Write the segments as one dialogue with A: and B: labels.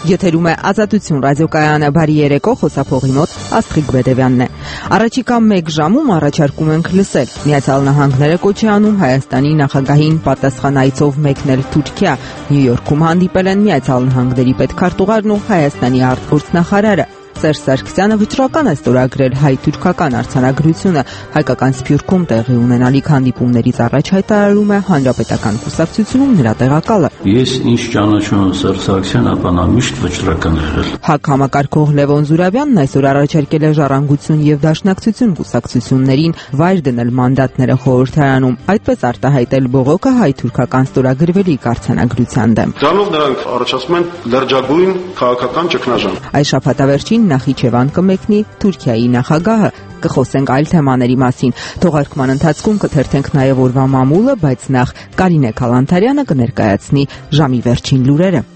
A: Եթերում է Ազատություն ռադիոկայանը, բարի երեկո, խոսափողի մոտ Աստղիկ Բեդևյանն է։ Առաջիկա 1 ժամում առաջարկում ենք լսել Միացյալ Նահանգները կոչ է անում Հայաստանի նախագահին պատասխանայցով մեկնել Թուրքիա։ Նյու Յորքում հանդիպել են Միացյալ Նահանգների պետքարտուղարն ու Հայաստանի արտգործնախարարը։ Սերժ Սարգսյանը վճռական է ստորագրել հայ-թուրքական արձանագրությունը, հայկական Սփյուռքում տեղի ունենալիք հանդիպումներից առաջ հայտարարում է Հանրապետական կուսակցությունում նրա տեղակալը։
B: Ես ինչ ճանաչում եմ Սերժ Սարգսյան, ապա նա միշտ վճռական է եղել։
A: ՀԱԿ համակարգող Լևոն Զուրաբյանն այսօր առաջարկել է Ժառանգություն եւ Դաշնակցություն կուսակցություններին վայր դնել մանդատները խորհրդարանում, այդպես արտահայտել բողոքը հայ-թուրքական ստորագրվելիք արձանագրության դեմ։
C: Դրանով նրանք առաջացնում են լրջագույն քաղաքական ճգնաժամ։
A: Այս շաբաթավերջին Նախիջևան կմեկնի Թուրքիայի նախագահը, կխոսենք այլ թեմաների մասին։ Թողարկման ընթացքում կթերթենք նաև օրվա մամուլը, բայց նախ Կարինե Քալանթարյանը կներկայացնի ժամի վերջին լուրերը։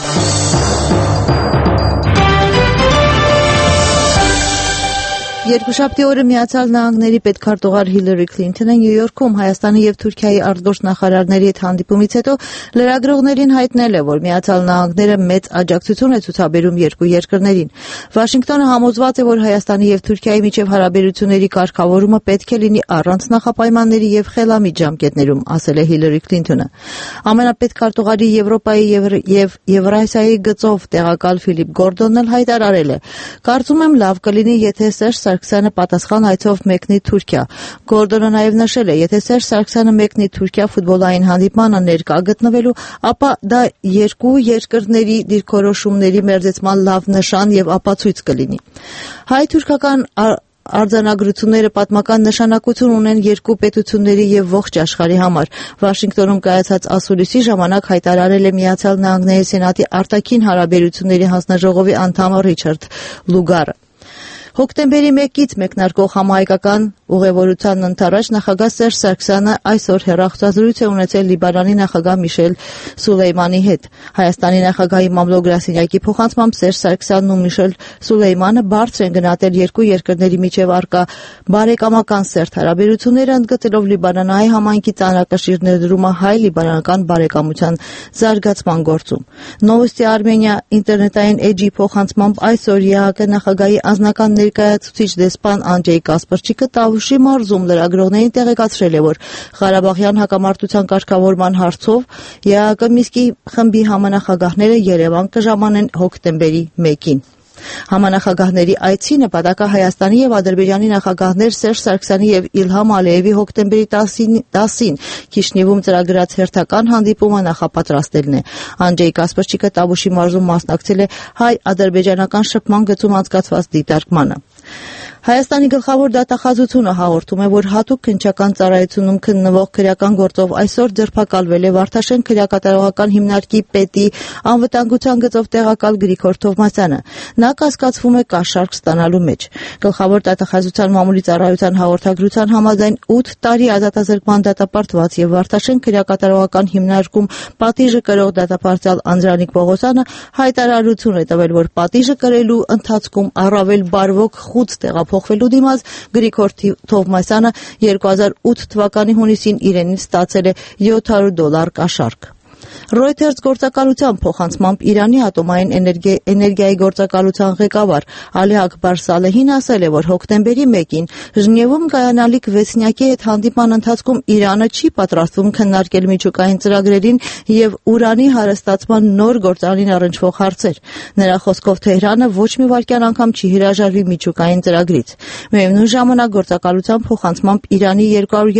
D: Երկուշաբթի օրը Միացյալ Նահանգների պետքարտուղար Հիլարի Քլինթոնը Նյու Յորքում Հայաստանի եւ Թուրքիայի արտգործնախարարների հետ հանդիպումից հետո լրագրողներին հայտնել է, որ Միացյալ Նահանգները մեծ աջակցություն է ցուցաբերում երկու երկրներին։ Վաշինգտոնը համոզված է, որ Հայաստանի եւ Թուրքիայի միջև հարաբերությունների կարգավորումը պետք է լինի առանց նախապայմանների եւ խելամիտ ժամկետներում, ասել է Հիլարի Քլինթոնը։ Ամենապետքարտուղարի Եվրոպայի եւ Եվրասիայի գծով տեղակալ Ֆիլիպ Գորդոնն էլ հայտարարել է. «Կարծում եմ լավ կլինի, եթե Սերժ Սարգսյանը պատասխան այցով մեկնի Թուրքիա»։ Գորդոնը նաև նշել է, եթե Սերժ Սարգսյանը մեկնի Թուրքիա ֆուտբոլային հանդիպմանը ներկա գտնվելու, ապա դա երկու երկրների դիրքորոշումների մերձեցման լավ նշան եւ ապացույց կլինի։ Հայ-թուրքական արձանագրությունները պատմական նշանակություն ունեն երկու պետությունների եւ ողջ աշխարհի համար։ Վաշինգտոնում կայացած ասուլիսի ժամանակ հայտարարել է Միացյալ Նահանգների Սենատի արտաքին հարաբերությունների հանձնաժողովի անդամ Ռիչարդ Լուգարը։ Հոկտեմբերի 1-ից մեկնարկող համահայկական ուղևորությանն ընթരാճ նախագահ Սերժ Սարգսյանը այսօր հեռախոսազրույց է ունեցել Լիբանանի նախագահ Միշել Սուլեյմանի հետ։ Հայաստանի նախագահի մամլոյ-գրասենյակի փոխանցմամբ Սերժ Սարգսյանն ու Միշել Սուլեյմանը բարձր են գնահատել երկու երկրների միջև առկա բարեկամական սերտ հարաբերությունները, ընդգծելով Լիբանանահայ համայնքի ծանրակշիռ ներդրումը հայ-լիբանանական բարեկամության զարգացման գործում։ Նովոստի Արմենիա ինտերնետային էջի փոխանցմամբ այսօր ԵԱՀԿ նախագահի անձնական ներկայացուցիչ դեսպան Անդրեյ Կասպարչիկը Տավուշի մարզում լրագրողներին տեղեկացրել է, որ Ղարաբաղյան հակամարտության կարգավորման հարցով ԵԱՀԿ Մինսկի խմբի համանախագահները Երևան կժամանեն հոկտեմբերի 1-ին։ Համանախագահների այցի նպատակը Հայաստանի եւ Ադրբեջանի նախագահներ Սերժ Սարգսյանի եւ Իլհամ Ալիևի հոկտեմբերի 10-ին Քիշնևում ծրագրած հերթական հանդիպումը նախապատրաստելն է։ Անդրեյ Կասպարչիկը Տավուշի մարզում մասնակցել է հայ-ադրբեջանական շփման գծում անցկացված դիտարկմանը։ Հայաստանի գլխավոր դատախազությունը հաղորդում է, որ հատուկ քննչական ծառայությունում քննվող քրեական գործով այսօր ձերբակալվել է Վարդաշեն քրեակատարողական հիմնարկի պետի անվտանգության գծով տեղակալ Գրիգոր Թովմասյանը։ Նա կասկածվում է կաշառք ստանալու մեջ։ Գլխավոր դատախազության մամուլի ծառայության հաղորդագրության համաձայն 8 տարի ազատազրկման դատապարտված եւ Վարդաշեն քրեակատարողական հիմնարկում պատիժը կրող դատապարտյալ Անդրանիկ Պողոսյանը հայտարարություն է տվել, որ պատիժը կրելու ընթացքում առավել բարվոք խուծ տեղափոխվելու դիմաց Գրիգոր Թովմասյանը 2008 թվականի հունիսին իրենից ստացել է $700 կաշառք։ Reuters գործակալության փոխանցմամբ Իրանի ատոմային էներգիայի գործակալության ղեկավար Ալի Ակբար Սալեհին ասել է, որ հոկտեմբերի 1-ին Ժնևում կայանալիք վեցնյակի հետ հանդիպման ընթացքում Իրանը չի պատրաստվում քննարկել միջուկային ծրագրերին եւ ուրանի հարստացման նոր գործարանին առնչվող հարցեր։ Նրա խոսքով Թեհրանը ոչ մի վայրկյան անգամ չի հրաժարվի միջուկային ծրագրից։ Միևնույն ժամանակ գործակալության փոխանցմամբ Իրանի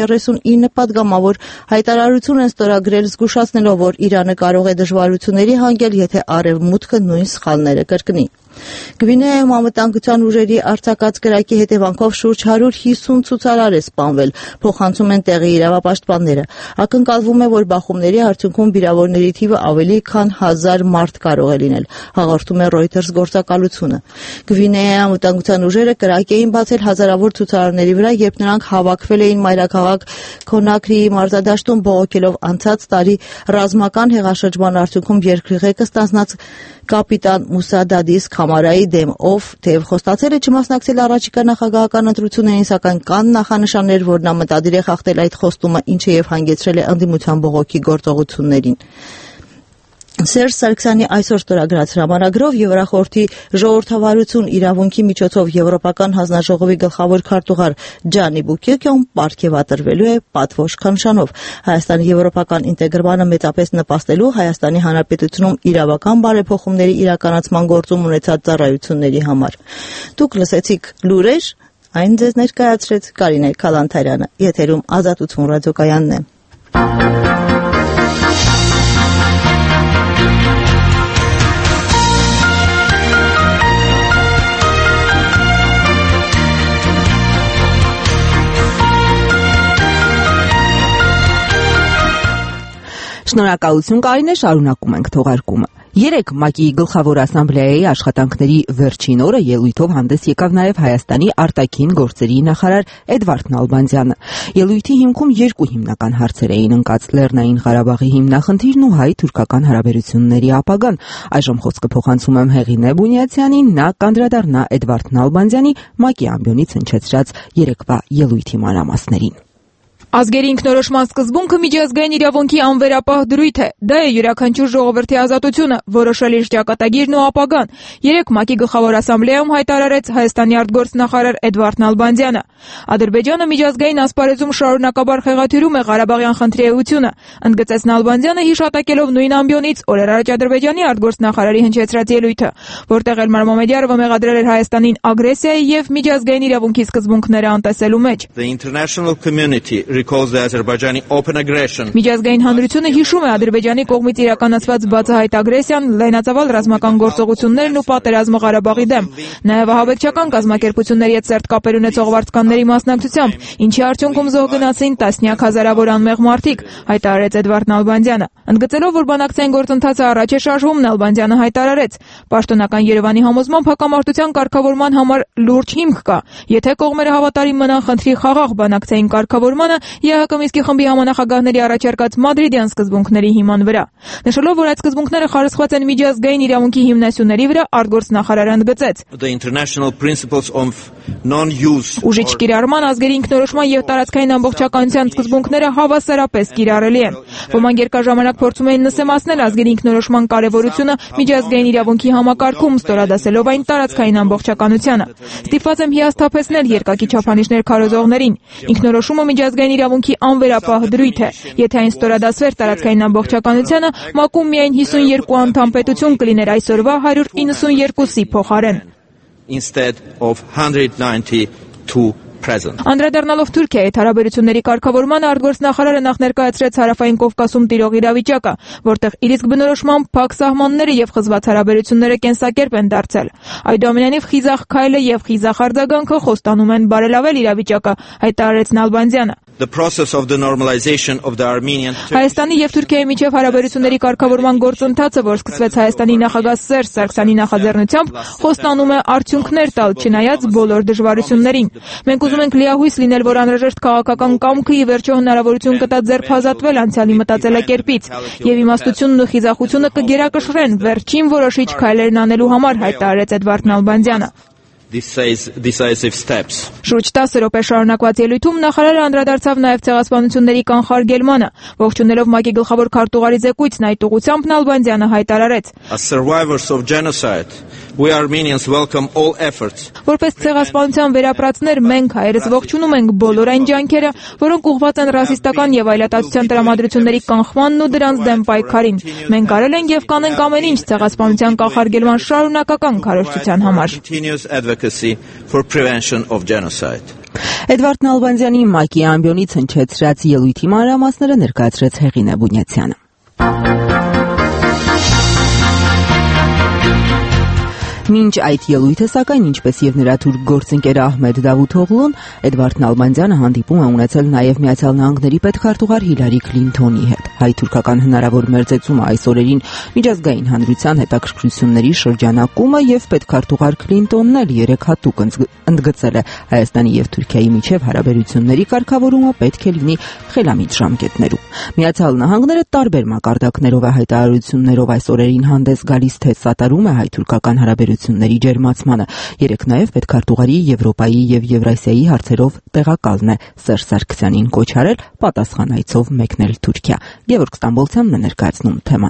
D: 239 падգամավոր հայտարարություն են ստորագրել զգուշացնելով, որ Իրանը կարող է դժվարությունների հանգել, եթե Արևմուտքը նույն սխալները կրկնի։ Գվինեայում անվտանգության ուժերի արձակած կրակի հետևանքով շուրջ 150 ցուցարար է սպանվել, փոխանցում են տեղի իրավապաշտպանները։ Ակնկալվում է, որ բախումների արդյունքում վիրավորների թիվը ավելի քան 1000 մարդ կարող է լինել, հաղորդում է Reuters գործակալությունը։ Գվինեայի անվտանգության ուժերը կրակ էին բացել հազարավոր ցուցարարների վրա, երբ նրանք հավաքվել էին մայրաքաղաք Քոնակրիի մարզադաշտում բողոքելով անցած տարի ռազմական հեղաշրջման արդյունքում երկրի ղեկը ստանձնած կապիտան Մուսա Դադիս Քամարայի դեմ, ով թեև խոստացել է չմասնակցել առաջիկա նախագահական ընտրություններին, սակայն կան նախանշաններ, որ նա մտադիր է խախտել այդ խոստումը, ինչը եւ հանգեցրել է ընդդիմության բողոքի գործողություններին։ Սերժ Սարգսյանի այսօր ստորագրած հրամանագրով Եվրախորհրդի ժողովրդավարություն իրավունքի միջոցով Եվրոպական հանձնաժողովի գլխավոր քարտուղար Ջանի Բուկեկոն պարգևատրվելու է պատվոշքան նշանով Հայաստանի եվրոպական ինտեգրմանը մեծապես նպաստելու Հայաստանի Հանրապետությունում իրավական բարեփոխումների իրականացման գործում ունեցած ծառայությունների համար։ Դուք լսեցիք լուրեր, այն ձեզ ներկայացրեց Կարինե Քալանթարյանը, եթերում Ազատություն ռադիոկայանն է։
A: Շնորհակալություն Կարինե, շարունակում ենք թողարկումը։ Երեկ ՄԱԿ-ի գլխավոր ասամբլեայի աշխատանքների վերջին օրը ելույթով հանդես եկավ նաև Հայաստանի արտաքին գործերի նախարար Էդվարդ Նալբանդյանը։ Ելույթի հիմքում երկու հիմնական հարցեր էին ընկած՝ Լեռնային Ղարաբաղի հիմնախնդիրն ու հայ-թուրքական հարաբերությունների ապագան։ Այժմ խոսքը փոխանցում եմ Հեղինե Բունյացյանին, նա կանդրադառնա Էդվարդ Նալբանդյանի ՄԱԿ-ի ամբիոնից հնչեցրած երեկվա ելույթի մանրամասներին։
E: Ազգերի ինքնորոշման սկզբունքը միջազգային իրավունքի անվերապահ դրույթ է։ Դա է յուրաքանչյուր ժողովրդի ազատությունը, որոշել իր ճակատագիրն ու ապագան։ Երեկ ՄԱԿ-ի գլխավոր ասամբլեայում հայտարարեց Հայաստանի արտգործնախարար Էդվարդ Նալբանդյանը։ Ադրբեջանը միջազգային ասպարեզում շարունակաբար խեղաթյուրում է Ղարաբաղյան խնդրի էությունը, ընդգծեց Նալբանդյանը հիշատակելով նույն ամբիոնից օրեր առաջ Ադրբեջանի արտգործնախարարի հնչեցրած ելույթը, որտեղ Էլմար Մամեդյարովը մեղադրել էր Հայաստանին ագրեսիայի եւ միջազգային իրավունքի սկզբունքները անտեսելու մեջ։ Միջազգային հանրությունը հիշում է Ադրբեջանի կողմից իրականացված բացահայտ ագրեսիան, լայնածավալ ռազմական գործողություններն ու պատերազմը Ղարաբաղի դեմ, նաև ահաբեկչական կազմակերպությունների հետ սերտ կապեր ունեցող վարձկանների մասնակցությամբ, ինչի արդյունքում զոհ գնացին տասնյակ հազարավոր անմեղ մարդիկ, հայտարարեց Էդվարդ Նալբանդյանը։ Ընդգծելով, որ բանակցային գործընթացը առաջ է շարժվում, Նալբանդյանը հայտարարեց. Պաշտոնական Երևանի համոզմամբ հակամարտության կարգավորման համար լուրջ հիմք կա։ Եթե կողմերը հավատարիմ մնան խնդրի խաղաղ բանակցային կարգավորմանը, ԵՀԿ Մինսկի խմբի համանախագահների առաջարկած մադրիդյան սկզբունքների հիման վրա։ Նշելով, որ այդ սկզբունքները խարսխված են միջազգային իրավունքի հիմնասյուների վրա, արտգործնախարարը ընդգծեց. Ուժիչ կիրառման, ազգերի ինքնորոշման եւ տարածքային ամբողջականության սկզբունքները հավասարապես կիրառելի են։ Ոմանք երկարաժամանակ փորձում էին նսեմացնել ազգերի ինքնորոշման կարեւորությունը միջազգային իրավունքի համակարգում, ստորադասելով այն տարածքային ամբողջականությանը։ Ստիպված եմ հիասթափեցնել երկակի չափանիշներ քարոզողներին։ Ինքնորոշումը միջազգային իրավունքի անվերապահ դրույթ է։ Եթե այն ստորադասվեր տարածքային ամբողջականությանը, ՄԱԿ-ում միայն 52 անդամ պետություն կլիներ այսօրվա 192-ի փոխարեն։ Անդրադառնալով Թուրքիայի հարաբերությունների կարգավորմանը, արտգործնախարարը նախ ներկայացրեց Հարավային Կովկասում տիրող իրավիճակը, որտեղ իր իսկ բնորոշմամբ փակ սահմանները եւ խզված հարաբերությունները կենսակերպ են դարձել։ Այդուամենայնիվ խիզախ քայլը եւ խիզախ արձագանքը խոստանում են բարելավել իրավիճակը, հայտարարեց Նալբանդյանը։ Հայաստանի եւ Թուրքիայի միջև հարաբերությունների կարգավորման գործընթացը, որ սկսվեց Հայաստանի նախագահ Սերժ Սարգսյանի նախաձեռնությամբ, խոստանում է արդյունքներ տալ, չնայած բոլոր դժվարություններին։ Մենք ուզում ենք լիահույս լինել, որ անհրաժեշտ քաղաքական կամքը ի վերջո հնարավորություն կտա ձերբազատվել անցյալի մտածելակերպից, եւ իմաստությունն ու խիզախությունը կգերակշռեն վերջին որոշիչ քայլերն անելու համար, հայտարարեց Էդվարդ Նալբանդյանը։ Շուրջ 10 րոպե շարունակված ելույթում նախարարը անդրադարձավ նաև ցեղասպանությունների կանխարգելմանը, ողջունելով ՄԱԿ-ի գլխավոր քարտուղարի զեկույցն այդ ուղղությամբ Նալբանդյանը հայտարարեց. Որպես ցեղասպանության վերապրածներ մենք հայերս ողջունում ենք բոլոր այն ջանքերը, որոնք ուղղված են ռասիստական եւ այլատացության տրամադրությունների կանխմանն ու դրանց դեմ պայքարին։ Մենք արել ենք եւ կանենք ամեն ինչ ցեղասպանության կանխարգելման շարունակական քարոզչության համար։ Էդվարդ Նալբանդյանի ՄԱԿ-ի ամբիոնից հնչեցրած ելույթի մանրամասները ներկայացրեց Հեղինե Բունյացյանը։ Մինչ այդ ելույթը, սակայն, ինչպես եւ նրա թուրք գործընկեր Ահմեդ Դավութօղլուն, Էդվարդ Նալբանդյանը հանդիպում է ունեցել նաեւ Միացյալ Նահանգների պետքարտուղար Հիլարի Քլինթոնի հետ։ Հայ-թուրքական հնարավոր մերձեցումը այս օրերին միջազգային հանրության հետաքրքրությունների շրջանակումը եւ պետքարտուղար Քլինտոնն էլ երեք հատուկ ընդգծել է Հայաստանի եւ Թուրքիայի միջև հարաբերությունների կարգավորումը պետք է լինի խելամիտ ժամկետներում։ Միացյալ Նահանգները տարբեր մակարդակներով է հայտարարություններով այս օրերին հանդես գալիս, թե սատարում է հայ-թուրքական հարաբերությունների ջերմացմանը։ Երեք նաև պետքարտուղարի Եվրոպայի եւ Եվրասիայի հարցերով տեղակալն է Սերժ Սարգսյանին կոչ արել պատասխանայցով մեկնել Թուրքիա։ Գևորգ Ստամբոլցյանն է ներկայացնում թեման։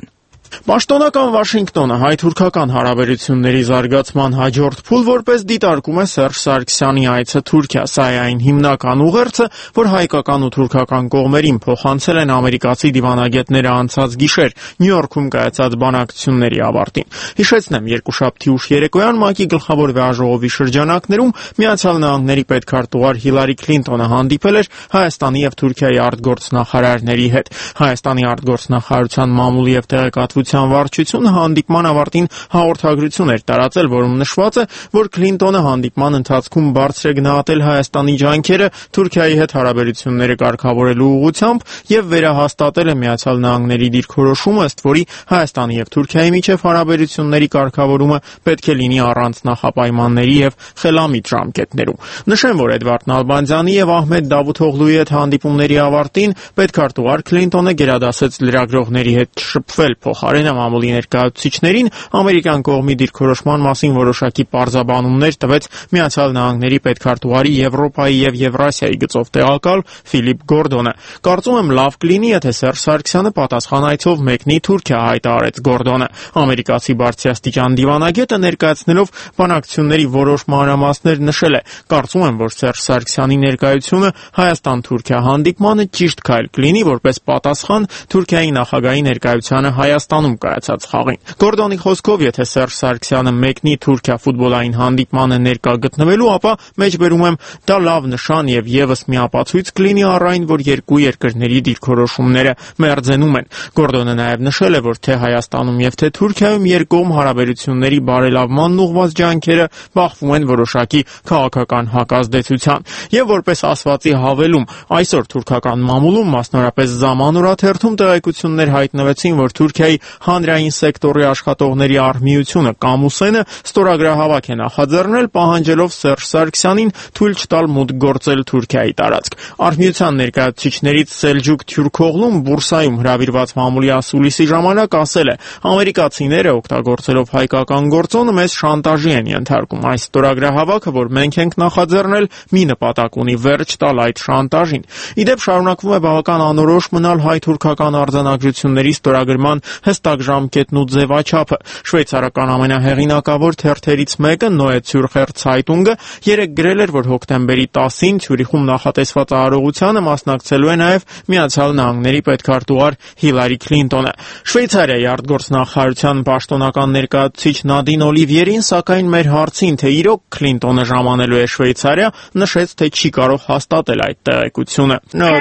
F: Պաշտոնական Վաշինգտոնը հայ-թուրքական հարաբերությունների զարգացման հաջորդ փուլ որպես դիտարկում է Սերժ Սարգսյանի այցը Թուրքիա։ Սա է այն հիմնական ուղերձը, որ հայկական ու թուրքական կողմերին փոխանցել են ամերիկացի դիվանագետները անցած գիշեր Նյու Յորքում կայացած բանակցությունների ավարտին։ Հիշեցնեմ, երկուշաբթի ուշ երեկոյան ՄԱԿ-ի գլխավոր վեաժողովի շրջանակներում Միացյալ Նահանգների պետքարտուղար Հիլարի Քլինտոնը հանդիպել էր Հայաստանի եւ Թուրքիայի արտգործնախարարների հետ։ Հայաստանի արտգործնախարարության մամուլի եւ տեղեկատվության վարչությունը հանդիպման ավարտին հաղորդագրություն էր տարածել, որում նշված է, որ Քլինտոնը հանդիպման ընթացքում բարձր է գնահատել Հայաստանի ջանքերը Թուրքիայի հետ հարաբերությունները կարգավորելու ուղղությամբ եւ վերահաստատել է Միացյալ Նահանգների դիրքորոշումը, ըստ որի Հայաստանի եւ Թուրքիայի միջև հարաբերությունների կարգավորումը պետք է լինի առանց նախապայմանների եւ խելամիտ ժամկետներում։ Նշեմ, որ Էդվարդ Նալբանդյանի եւ Ահմեդ Դավութօղլուի հետ հանդիպումների ավարտին պետքարտուղար Քլինտոնը գերադասեց լրագրողների հետ շփվել, փոխարենը մամուլի ներկայացուցիչներին ամերիկյան կողմի դիրքորոշման մասին որոշակի պարզաբանումներ տվեց Միացյալ Նահանգների պետքարտուղարի Եվրոպայի եւ Եվրասիայի գծով տեղակալ Ֆիլիպ Գորդոնը։ Կարծում եմ լավ կլինի, եթե Սերժ Սարգսյանը պատասխան այցով մեկնի Թուրքիա, հայտարարեց Գորդոնը։ Ամերիկացի բարձրաստիճան դիվանագետը ներկայացնելով բանակցությունների որոշ մանրամասներ նշել է. «Կարծում եմ, որ Սերժ Սարգսյանի ներկայությունը Հայաստան-Թուրքիա հանդիպմանը ճիշտ քայլ կլինի որպես պատասխան Թուրքիայի նախագահի ներկայությանը Հայաստանում կայացած խաղին»։ Գորդոնի խոսքով, եթե Սերժ Սարգսյանը մեկնի Թուրքիա ֆուտբոլային հանդիպմանը ներկա գտնվելու, ապա մեջբերում եմ դա լավ նշան եւ եւս մի ապացույց կլինի առ այն, որ երկու երկրների դիրքորոշումները մերձենում են։ Գորդոնը նաեւ նշել է, որ թե Հայաստանում եւ թե Թուրքիայում երկկողմ հարաբերությունների բարելավմանն ուղղված ջանքերը բախվում են որոշակի քաղաքական հակազդեցության։ Եվ որպես ասվածի հավելում, այսօր թուրքական մամուլում, մասնորապես Zaman օրաթերթում տեղեկություններ հայտնվեցին, որ Թուրքիայի հանրային սեկտորի աշխատողների արհմիությունը Կամուսենը ստորագրահավաք է նախաձեռնել, պահանջելով Սերժ Սարգսյանին թույլ չտալ մուտք գործել Թուրքիայի տարածք։ Արհմիության ներկայացուցիչներից Սելջուկ Թյուրքօղլուն բուրսայում հրավիրված մամուլի ասուլիսի ժամանակ ասել է. «Ամերիկացիները օգտագործելով հայկական գործոնը մեզ շանտաժի են ենթարկում։ Այս ստորագրահավաքը, որ մենք ենք նախաձեռնել, մի նպատակ ունի՝ վերջ տալ այդ շանտաժին»։ Իդեպ շարունակվում է բավական անորոշ մնալ հայ-թուրքական արձանագրությունների ստորագրման հստակ ժամկետն ու ձևաչափը։ Շվեյցարական ամենահեղինակավոր թերթերից մեկը Neue Zürcher Zeitung երեկ գրել էր, որ հոկտեմբերի 10-ին Ցյուրիխում նախատեսված արարողությանը մասնակցելու է նաև Միացյալ Նահանգների պետքարտուղար Հիլարի Քլինտոնը։ Շվեյցարիայի արտգործնախարարության պաշտոնական ներկայացուցիչ Նադին Օլիվիերին, սակայն մեր հարցին, թե իրոք Քլինտոնը ժամանելու է Շվեյցարիա, նշեց, թե չի կարող հաստատել այդ տեղեկությունը։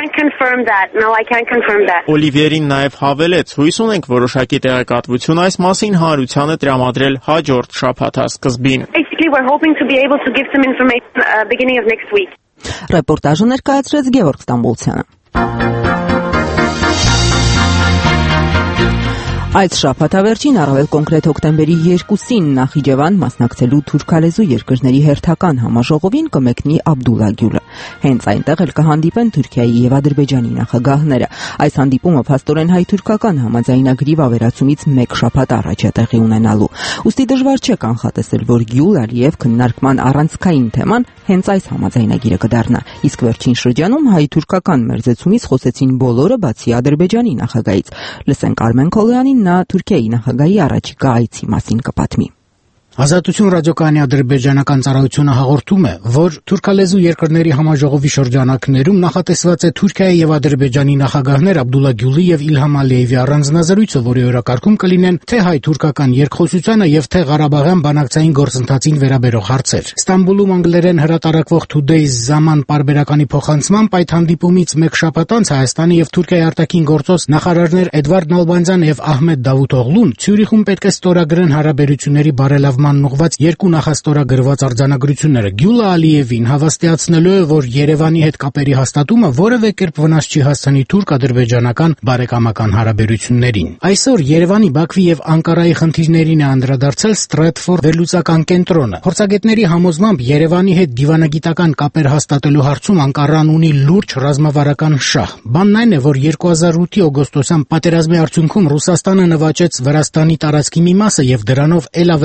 F: Օլիվիերին նաև հավելեց. «Հույս ունենք որոշակի տեղեկատվություն այս մասին հանրությանը տրամադրել հաջորդ շաբաթասկզբին»։
A: Ռեպորտաժը ներկայացրեց Գևորգ Ստամբոլցյանը։ Այս շաբաթավերջին, առավել կոնկրետ հոկտեմբերի 2-ին Նախիջևան մասնակցելու թուրքալեզու երկրների հերթական համաժողովին կմեկնի Աբդուլլա Գյուլը։ Հենց այնտեղ էլ կհանդիպեն Թուրքիայի եւ Ադրբեջանի նախագահները։ Այս հանդիպումը փաստորեն հայ-թուրքական համաձայնագրի վավերացումից մեկ շաբաթ առաջ է տեղի ունենալու։ Ուստի դժվար չէ կանխատեսել, որ Գյուլ-Ալիև քննարկման առանցքային թեման հենց այս համաձայնագիրը կդառնա։ Իսկ վերջին շրջանում հայ-թուրքական մերձեցումից խոսեցին բոլորը, բացի Ադրբեջանի նախագահից։ Լսենք Արմեն Քոլյանին, նա Թուրքիայի նախագահի առաջիկա այցի մասին կպատմի։
G: Ազատություն ռադիոկայանի ադրբեջանական ծառայությունը հաղորդում է, որ թուրքալեզու երկրների համաժողովի շրջանակներում նախատեսված է Թուրքիայի եւ Ադրբեջանի նախագահներ Աբդուլլա Գյուլի եւ Իլհամ Ալիևի առանձնազրույցը, որի օրակարգում կլինեն թե հայ-թուրքական երկխոսությանը եւ թե Ղարաբաղյան բանակցային գործընթացին վերաբերող հարցեր։ Ստամբուլում անգլերեն հրատարակվող Today's Zaman պարբերականի փոխանցմամբ այդ հանդիպումից մեկ շաբաթ անց Հայաստանի եւ Թուրքիայի արտաքին գործոց նախարարներ Էդվարդ Նալբանդյանը եւ Ահմեդ Դավութօղլուն Ցյուրիխում պետք է ստորագրեն հարաբերությունների բարելավման ուղղված երկու նախաստորագրված արձանագրությունները։ Գյուլը Ալիևին հավաստիացնելու է, որ Երևանի հետ կապերի հաստատումը որևէ կերպ վնաս չի հասցնի թուրք-ադրբեջանական բարեկամական հարաբերություններին։ Այսօր Երևանի, Բաքվի եւ Անկարայի խնդիրներին է անդրադարձել Stratford վերլուծական կենտրոնը։ Փորձագետների համոզմամբ Երևանի հետ դիվանագիտական կապեր հաստատելու հարցում Անկարան ունի լուրջ ռազմավարական շահ։ Բանն այն է, որ 2008-ի օգոստոսյան պատերազմի արդյունքում Ռուսաստանը նվաճեց Վրաստանի տարածքի մի մասը եւ դրանով ել ավելի հզոր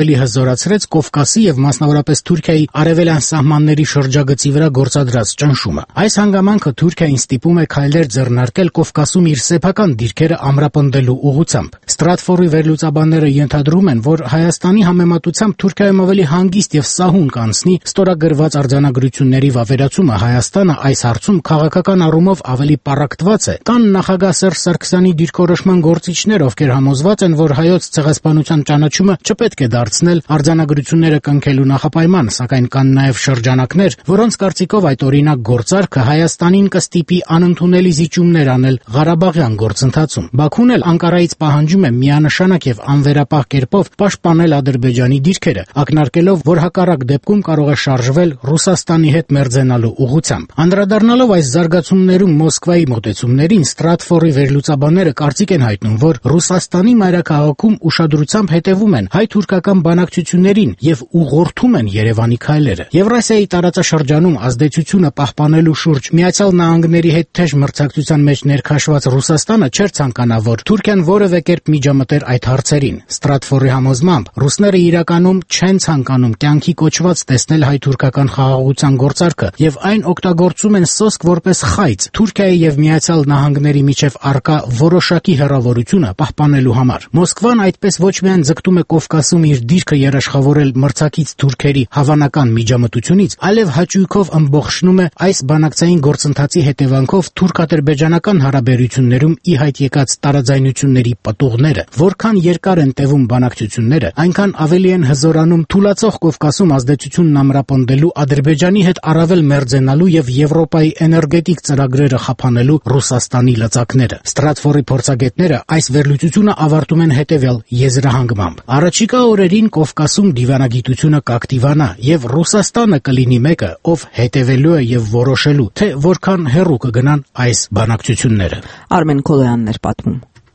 G: ավելացրեց Կովկասի եւ մասնավորապես Թուրքիայի արևելյան սահմանների շրջագծի վրա գործադրած ճնշումը։ Այս հանգամանքը Թուրքիային ստիպում է քայլեր ձեռնարկել Կովկասում իր սեփական դիրքերը ամրապնդելու ուղղությամբ։ Stratfor-ի վերլուծաբանները ենթադրում են, որ Հայաստանի համեմատությամբ Թուրքիայում ավելի հանգիստ եւ սահուն կանցնի ստորագրված արձանագրությունների վավերացումը Հայաստանը այս հարցում քաղաքական առումով ավելի պառակտված է։ Կան նախագահ Սերժ Սարգսյանի դիրքորոշման գործիչներ, ովքեր համոզված են, որ հայոց ցեղասպանության ճանաչումը չպետք է դարձնել արձանագրությունները կնքելու նախապայման, սակայն կան նաեւ շրջանակներ, որոնց կարծիքով այդ օրինակ գործարքը Հայաստանին կստիպի անընդունելի զիջումներ անել Ղարաբաղյան գործընթացում։ Բաքուն էլ Անկարայից պահանջում է միանշանակ եւ անվերապահ կերպով պաշտպանել Ադրբեջանի դիրքերը, ակնարկելով, որ հակառակ դեպքում կարող է շարժվել Ռուսաստանի հետ մերձենալու ուղղությամբ։ Անդրադառնալով այս զարգացումներում Մոսկվայի մոտեցումներին, Stratfor-ի վերլուծաբանները կարծիք են հայտնում, որ Ռուսաստանի մայրաքաղաքում ուշադրությամբ հետևում են հայ-թուրքական բանակցություններին եւ ուղղորդում են Երևանի քայլերը։ Եվրասիայի տարածաշրջանում ազդեցությունը պահպանելու շուրջ Միացյալ Նահանգների հետ թեժ մրցակցության մեջ ներքաշված Ռուսաստանը չէր ցանկանա, որ Թուրքիան որևէ կերպ միջամտեր այդ հարցերին։ Stratfor-ի համոզմամբ, ռուսները իրականում չեն ցանկանում կյանքի կոչված տեսնել հայ-թուրքական խաղաղության գործարքը եւ այն օգտագործում են սոսկ որպես խայծ Թուրքիայի եւ Միացյալ Նահանգների միջև առկա որոշակի հեռավորությունը պահպանելու համար։ Մոսկվան այդպես ոչ միայն ձգտում է Կովկասում իր դիրքը երաշխավորել մրցակից թուրքերի հավանական միջամտությունից, այլև հաճույքով ըմբողջնում է այս բանակցային գործընթացի հետևանքով թուրք-ադրբեջանական հարաբերություններում ի հայտ եկած տարաձայնությունների պատուղները։ Որքան երկար են տևում բանակցությունները, այնքան ավելի են հզորանում թուլացող Կովկասում ազդեցությունն ամրապնդելու Ադրբեջանի հետ առավել մերձենալու եւ Եվրոպայի էներգետիկ ծրագրերը խափանելու Ռուսաստանի լծակները։ Stratfor-ի փորձագետները այս վերլուծությունը ավարտում են հետեւյալ եզրահանգմամբ. Առաջիկա օրերին Կովկասում դիվանագիտությունը կակտիվանա եւ Ռուսաստանը կլինի մեկը, ով հետևելու է եւ որոշելու, թե որքան հեռու կգնան այս բանակցությունները։
A: Արմեն Քոլոյանն էր պատմում։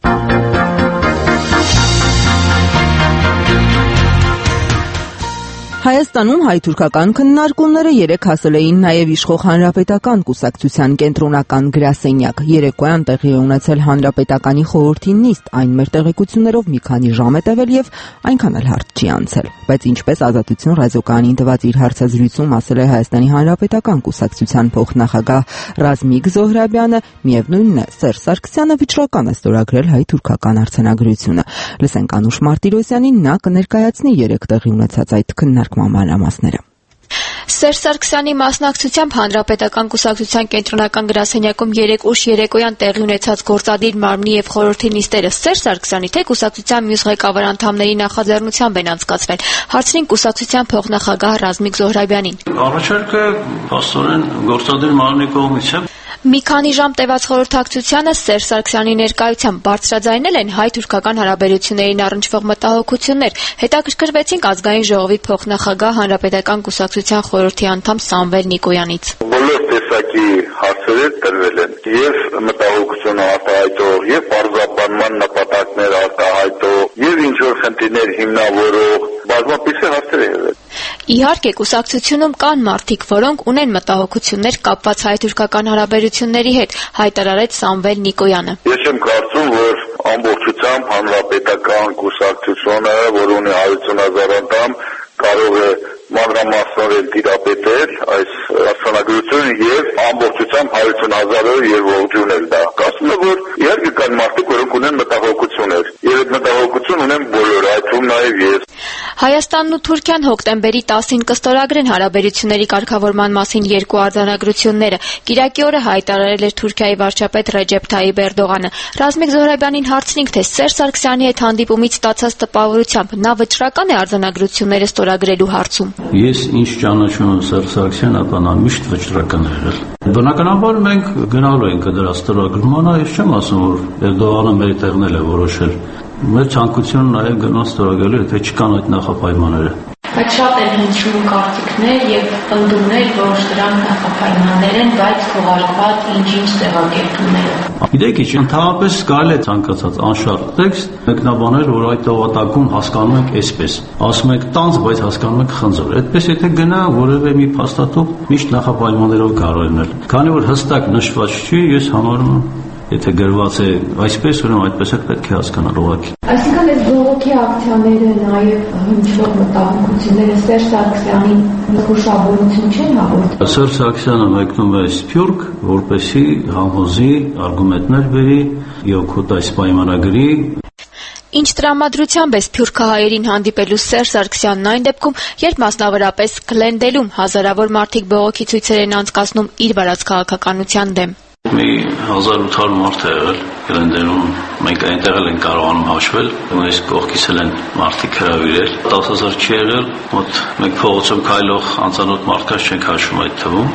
A: Հայաստանում հայ-թուրքական քննարկումները երեկ հասել էին նաև իշխող հանրապետական կուսակցության կենտրոնական գրասենյակ։ Երեկոյան տեղի է ունեցել հանրապետականի խորհրդի նիստ, այն մեր տեղեկություններով մի քանի ժամ է տևել եւ այնքան էլ հարթ չի անցել։ Բայց ինչպես Ազատություն ռադիոկայանին տված իր հարցազրույցում ասել է Հայաստանի հանրապետական կուսակցության փոխնախագահ Ռազմիկ Զոհրաբյանը, միևնույնն է, Սերժ Սարգսյանը վճռական է ստորագրել հայ-թուրքական արձանագրությունը։ Լսենք Անուշ Մարտիրոսյանին, նա կներկայացնի երեկ տեղի ունեցած այդ քննարկման մանրամասները։
H: Սերժ Սարգսյանի մասնակցությամբ Հանրապետական կուսակցության կենտրոնական գրասենյակում երեկ ուշ երեկոյան տեղի ունեցած գործադիր մարմնի եւ խորհրդի նիստերը Սերժ Սարգսյանի թե կուսակցության մյուս ղեկավար անդամների նախաձեռնությամբ են անցկացվել։ Հարցրին կուսակցության փոխնախագահ Ռազմիկ Զոհրաբյանին։
B: Առաջարկը փաստորեն գործադիր մարմնի կողմից է։
H: Մի քանի ժամ տևած խորհրդակցությանը Սերժ Սարգսյանի ներկայությամբ բարձրաձայնել են հայ-թուրքական հարաբերություններին առնչվող մտահոգություններ։ Հետաքրքրվեցինք Ազգային ժողովի փոխնախագահ Հանրապետական կուսակցության խորհրդի անդամ Սամվել Նիկոյանից։
I: Բոլոր տեսակի հարցերը տրվել են եւ մտահոգություն արտահայտող, եւ պարզաբանման նպատակներ արտահայտող, եւ ինչ որ խնդիրներ հիմնավորող բազմապիսի հարցեր եղել։
H: Իհարկե, կուսակցությունում կան մարդիկ, որոնք ունեն մտահոգություններ կապված հայ-թուրքական հարաբերությունների հետ, հայտարարեց Սամվել Նիկոյանը։
I: Ես չեմ կարծում, որ ամբողջությամբ հանրապետական կուսակցությունը, որ ունի 150,000 անդամ, կարող է մանրամասնորեն տիրապետել այս արձանագրությունը եւ ամբողջությամբ 150,000-ը եւ ողջունել դա։ Կարծում եմ, որ իհարկե կան մարդիկ, որոնք ունեն մտահոգություններ, եւ այդ մտահոգություն ունեն բոլորը, այդ թվում նաեւ ես։
H: Հայաստանն ու Թուրքիան հոկտեմբերի 10-ին կստորագրեն հարաբերությունների կարգավորման մասին երկու արձանագրությունները։ Կիրակի օրը հայտարարել էր Թուրքիայի վարչապետ Ռեջեփ Թայիպ Էրդողանը։ Ռազմիկ Զոհրաբյանին հարցրինք, թե Սերժ Սարգսյանի հետ հանդիպումից ստացած տպավորությամբ նա վճռական է արձանագրությունները ստորագրելու հարցում։
B: Ես ինչ ճանաչում եմ Սերժ Սարգսյանն, ապա նա միշտ վճռական է եղել։ Բնականաբար մենք գնալու ենք դրա ստորագրմանը, ես չեմ ասում, որ Էրդողանը մեր տեղն է որոշել։ Մեր ցանկությունն նաև գնալ ստորագրելու, եթե չկան այդ նախապայմանները։
H: Բայց շատ են հնչում կարծիքներ եւ ընդդումներ, որ դրանք նախապայմաններ են, բայց քողարկված ինչ-ինչ ձևակերպումներ։
B: Գիտեք, ընդհանրապես կարելի է ցանկացած անշարժ տեքստ մեկնաբանել, որ այդ տողատակում հասկանում եք այսպես։ Ասում եք տանձ, բայց հասկանում եք խնձոր։ Այդպես եթե գնա որևէ մի փաստաթուղթ միշտ նախապայմաններով կարող է լինել։ Քանի որ հստակ նշված չի, ես համարում եմ, եթե գրված է այսպես, ուրեմն այդպես էլ պետք է հասկանալ ուղղակի։
H: Այսինքն այս բողոքի ակցիաները, նաև հնչող մտահոգությունները Սերժ Սարգսյանին զգուշավորություն չեն հաղորդում։
B: Սերժ Սարգսյանը մեկնում է Սփյուռք, որպեսզի համոզի, արգումենտներ բերի, իօգուտ այս պայմանագրի։
H: Ինչ տրամադրությամբ է սփյուռքահայերին հանդիպելու Սերժ Սարգսյանն այն դեպքում, երբ մասնավորապես Գլենդելում հազարավոր մարդիկ բողոքի ցույցեր են անցկացնում իր վարած քաղաքականության դեմ։
B: Մի 1800 մարդ է եղել Գլենդելում, մենք այնտեղ ենք կարողանում հաշվել, այս կողքից են մարդիկ հրավիրել, 10,000 չի եղել, մոտ մենք փողոցում քայլող անծանոթ մարդկանց չենք հաշվում այդ թվում։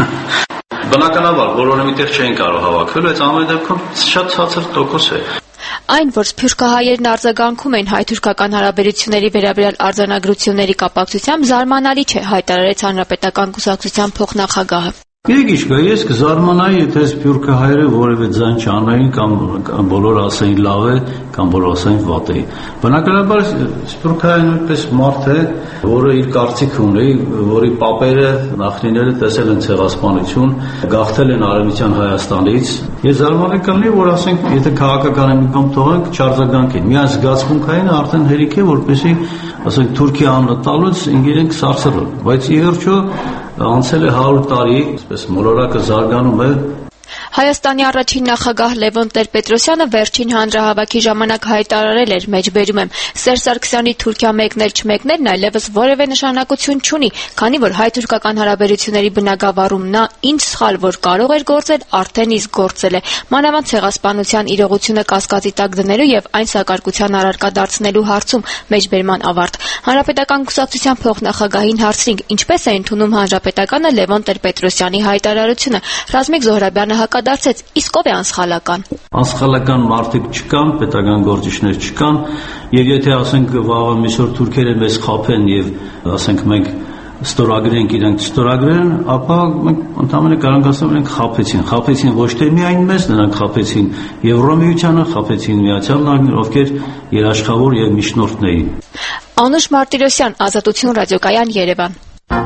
B: Բնականաբար, բոլորը միտեղ չեն կարող հավաքվել, բայց ամեն դեպքում շատ ցածր տոկոս է։
H: Այն, որ սփյուռքահայերն արձագանքում են հայ-թուրքական հարաբերությունների վերաբերյալ արձանագրությունների կապակցությամբ, զարմանալի չէ, հայտարարեց Հանրապետական կուսակցության փոխնախագահը։
B: Գիտեք ինչ կա, ես կզարմանայի, եթե սփյուռքահայերը որևէ ձայն չանային կամ բոլորը ասեին լավ է, կամ բոլորը ասեին վատ է։ Բնականաբար սփյուռքահայը նույնպես մարդ է, որը իր կարծիք ունի, որի պապերը, նախնիները տեսել են ցեղասպանություն, գաղթել են Արևմտյան Հայաստանից։ Ես զարմանալի կլինի, որ ասենք, եթե քաղաքականը մի կողմ թողենք, չարձագանքեն։ Միայն զգացմունքային արդեն հերիք է, որպեսզի, ասենք, Թուրքիա անունը տալուց իրենք սարսռան։ Բայց իհարկե անցել է 100 տարի, այսպես մոլորակը զարգանում է։
H: Հայաստանի առաջին նախագահ Լևոն Տեր-Պետրոսյանը վերջին հանրահավաքի ժամանակ հայտարարել էր, մեջբերում եմ, Սերժ Սարգսյանի Թուրքիա մեկնել չմեկնելն այլևս որևէ նշանակություն չունի, քանի որ հայ-թուրքական հարաբերությունների բնագավառում նա ինչ սխալ որ կարող էր գործել, արդեն իսկ գործել է, մանավանդ ցեղասպանության իրողությունը կասկածի տակ դնելու եւ այն սակարկության առարկա դարձնելու հարցում մեջբերման ավարտ։ Հանրապետական կուսակցության փոխնախագահին հարցրինք, ինչպես է ընդունում Հանրապետականը Լևոն Տեր-Պետրոսյանի հայտարարությունը։ Ռազմիկ Զոհրաբյանը հակադարձեց, իսկ ով է անսխալական։
B: Անսխալական մարդիկ չկան, պետական գործիչներ չկան, եւ եթե ասենք վաղը միսօր թուրքերը մեզ խաբեն եւ ասենք մենք ստորագրենք իրենք չստորագրեն, ապա մենք ընդհանրապես կարող ասեմ իրենք խաբեցին ոչ թե միայն մեզ, նրանք խաբեցին Եվրոմիությանը, խաբեցին Միացյալ Նահանգները, ովքեր երաշխավոր եւ միջնորդն էին։
H: Անուշ Մարտիրոսյան, Ազատություն ռադիոկայան, Երևան։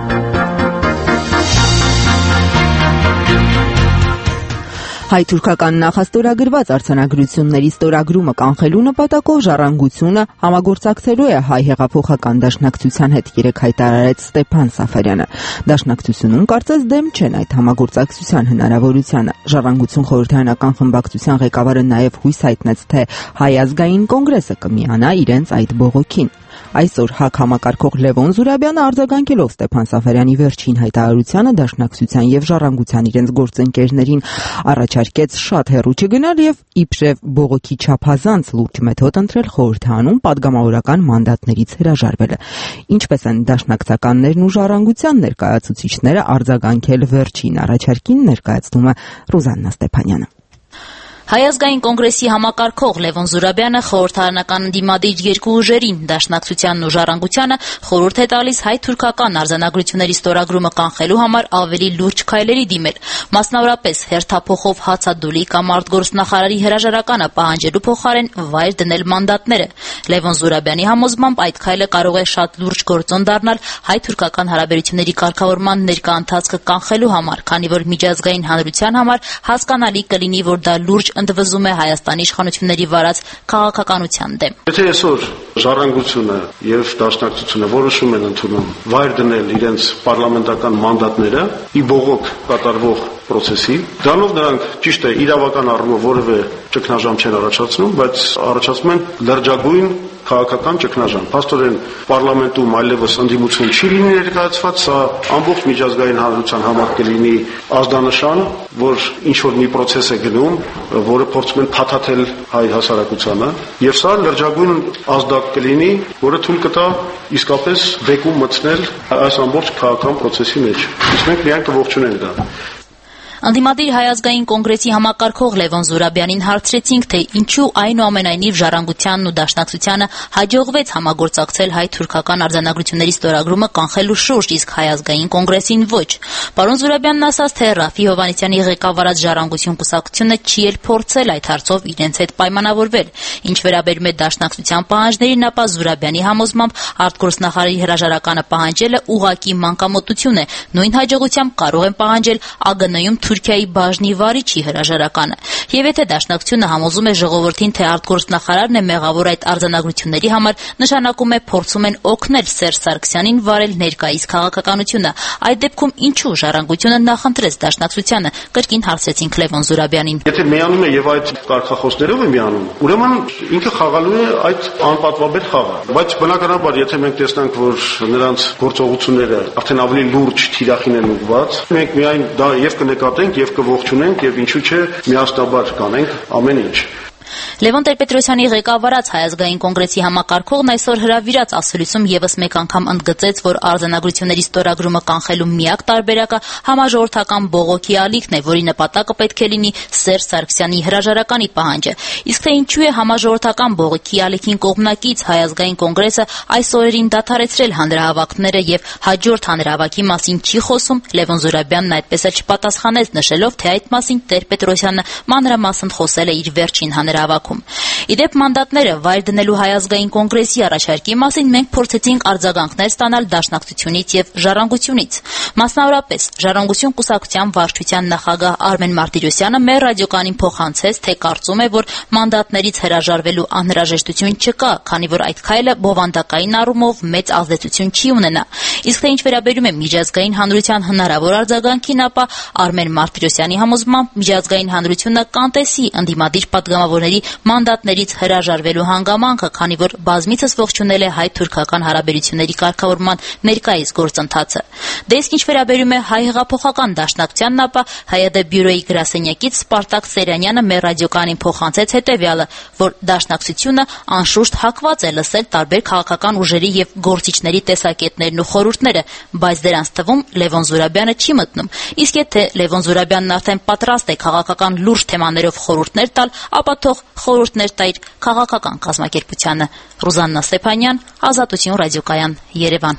E: Հայ-թուրքական նախաստորագրված արձանագրությունների ստորագրումը կանխելու նպատակով ժառանգությունը համագործակցելու է հայ հեղափոխական դաշնակցության հետ, երեկ հայտարարեց Ստեփան Սաֆարյանը։ Դաշնակցությունում կարծես դեմ չեն այդ համագործակցության հնարավորությանը։ Ժառանգություն խորհրդարանական խմբակցության ղեկավարը նաև հույս հայտնեց, թե Հայ ազգային կոնգրեսը կմիանա իրենց այդ բողոքին։ Այսօր ՀԱԿ համակարգող Լևոն Զուրաբյանը արձագանքելով Ստեփան Սաֆարյանի վերջին հայտարարությանը դաշնակցության եւ ժառանգության իրենց գործընկերներին առաջարկեց շատ հեռու չգնալ եւ իբրև բողոքի չափազանց լուրջ մեթոդ ընտրել խորհրդարանում падգամավորական մանդատներից հրաժարվելը։ Ինչպես են դաշնակցականներն ու ժառանգության ներկայացուցիչները արձագանքել վերջին առաջարկին, ներկայացնում է Ռուզաննա Ստեփանյանը։
J: Հայ ազգային կոնգրեսի համակարգող Լևոն Զուրաբյանը խորհրդարանական դիմադիր երկու ուժերին, դաշնակցությանն ու ժառանգությանը, խորհուրդ է տալիս հայ-թուրքական արձանագրությունների ստորագրումը կանխելու համար ավելի լուրջ քայլերի դիմել, մասնավորապես հերթափոխով հացադուլի կամ արտգործնախարարի հրաժարականը պահանջելու փոխարեն վայր դնել մանդատները։ Լևոն Զուրաբյանի համոզմամբ այդ քայլը կարող է շատ լուրջ գործոն դառնալ հայ-թուրքական հարաբերությունների կարգավորման ներկա ընթացքը կանխելու համար, քանի որ միջազգային հանրության համար հասկանալի կլինի, որ դա լուրջ ընդվզում է Հայաստանի իշխանությունների վարած քաղաքականության դեմ։
C: Եթե այսօր ժառանգությունը եւ դաշնակցությունը որոշում են ընդունում վայր դնել իրենց պարլամենտական մանդատները ի բողոք կատարվող process-ի, դրանով նրանք ճիշտ է իրավական առումով որևէ ճգնաժամ չեն առաջացնում, բայց առաջացնում են լրջագույն քաղաքական ճգնաժամ։ Փաստորեն պարլամենտում այլևս ընդդիմություն չի լինի ներկայացված, սա ամբողջ միջազգային հանրության համար կլինի ազդանշան, որ ինչ որ մի process է գնում, որը փորձում են փաթաթել հայ հասարակությանը, եւ սա լրջագույն ազդակ կլինի, որը թույլ կտա իսկապես բեկում մտցնել այս ամբողջ քաղաքական process-ի մեջ։ Իսկ մենք միայն կողջունենք դա։
J: Ընդդիմադիր Հայ ազգային կոնգրեսի համակարգող Լևոն Զուրաբյանին հարցրեցինք, թե ինչու այնուամենայնիվ ժառանգությանն ու դաշնակցությանը հաջողվեց համագործակցել հայ-թուրքական արձանագրությունների ստորագրումը կանխելու շուրջ, իսկ Հայ ազգային կոնգրեսին ոչ։ Պարոն Զուրաբյանն ասաց, թե Ռաֆի Հովհաննիսյանի ղեկավարած ժառանգություն կուսակցությունը չի էլ փորձել այդ հարցով իրենց հետ պայմանավորվել։ Ինչ վերաբերում է դաշնակցության պահանջներին, ապա Զուրաբյանի համոզմամբ արտգործնախարարի հրաժարականը պահանջելը ուղղակի մանկամոտություն է, նույն հաջողությամբ կարող են պահանջել ԱԳՆ-ում Թուրքիայի բաժնի վարիչի հրաժարականը։ Եվ եթե Դաշնակցությունը համոզում է ժողովրդին, թե արտգործնախարարն է մեղավոր այդ արձանագրությունների համար, նշանակում է փորձում են օգնել Սերժ Սարգսյանին վարել ներկայիս քաղաքականությունը։ Այդ դեպքում ինչու Ժառանգությունը նախընտրեց Դաշնակցությանը, կրկին հարցրեցինք Լևոն Զուրաբյանին։
C: Եթե միանում է եւ այդ կարգախոսներով է միանում, ուրեմն ինքը խաղալու է այդ անպատվաբեր խաղը։ Բայց բնականաբար, եթե մենք տեսնանք, որ նրանց գործողությունները արդեն ավելի լուրջ թիրախին են ուղղված, մենք միայն դա եւ կնկատենք եւ կողջունենք եւ ինչու՞ չէ միասնաբար կանենք ամեն ինչ։
J: Լևոն Տեր-Պետրոսյանի ղեկավարած Հայ ազգային կոնգրեսի համակարգողն այսօր հրավիրած ասուլիսում եւս մեկ անգամ ընդգծեց, որ արձանագրությունների ստորագրումը կանխելու միակ տարբերակը համաժողովրդական բողոքի ալիքն է, որի նպատակը պետք է լինի Սերժ Սարգսյանի հրաժարականի պահանջը։ Իսկ թե ինչու է համաժողովրդական բողոքի ալիքին կողմնակից Հայ ազգային կոնգրեսը այս օրերին դադարեցրել հանրահավաքները եւ հաջորդ հանրահավաքի մասին չի խոսում, Լևոն Զուրաբյանն այդպես էլ չպատասխանեց, նշելով, թե այդ մասին Տեր-Պետրոսյանը մանրամասն խոսել է իր վերջին հանրահավաքում։ Իդեպ մանդատները վայր դնելու Հայ ազգային կոնգրեսի առաջարկի մասին մենք փորձեցինք արձագանքներ ստանալ Դաշնակցությունից եւ Ժառանգությունից։ Մասնավորապես Ժառանգություն կուսակցության վարչության նախագահ Արմեն Մարտիրոսյանը մեր ռադիոկանին փոխանցեց, թե կարծում է, որ մանդատներից հրաժարվելու անհրաժեշտություն չկա, քանի որ այդ քայլը բովանդակային առումով մեծ ազդեցություն չի ունենա։ Իսկ թե ինչ վերաբերում է միջազգային հանրության հնարավոր արձագանքին, ապա Արմեն Մարտիրոսյանի համոզմամբ միջազգային հանրությունը կանտեսի ընդդիմադիր պատգամավորների մանդատներից հրաժարվելու հանգամանքը, քանի որ բազմիցս ողջունել է հայ-թուրքական հարաբերությունների կարգավորման ներկայիս գործընթացը։ Դե իսկ ինչ վերաբերում է հայ հեղափոխական դաշնակցությանն, ապա ՀՅԴ բյուրոյի գրասենյակից Սպարտակ Սերանյանը մեր ռադիոկանին փոխանցեց հետևյալը, որ Դաշնակցությունը անշուշտ հակված է լսել տարբեր քաղաքական ուժերի եւ գործիչների տեսակետներն ու խորհուրդները, բայց դրանց թվում Լևոն Զուրաբյանը չի մտնում։ Իսկ եթե Լևոն Զուրաբյանն արդեն պատրաստ է քաղաքական լուրջ թեմաներով խորհուրդներ տալ, ապա թող խորհուրդներ տա իր քաղաքական կազմակերպությանը։ Ռուզաննա Ստեփանյան, Ազատություն ռադիոկայան, Երևան։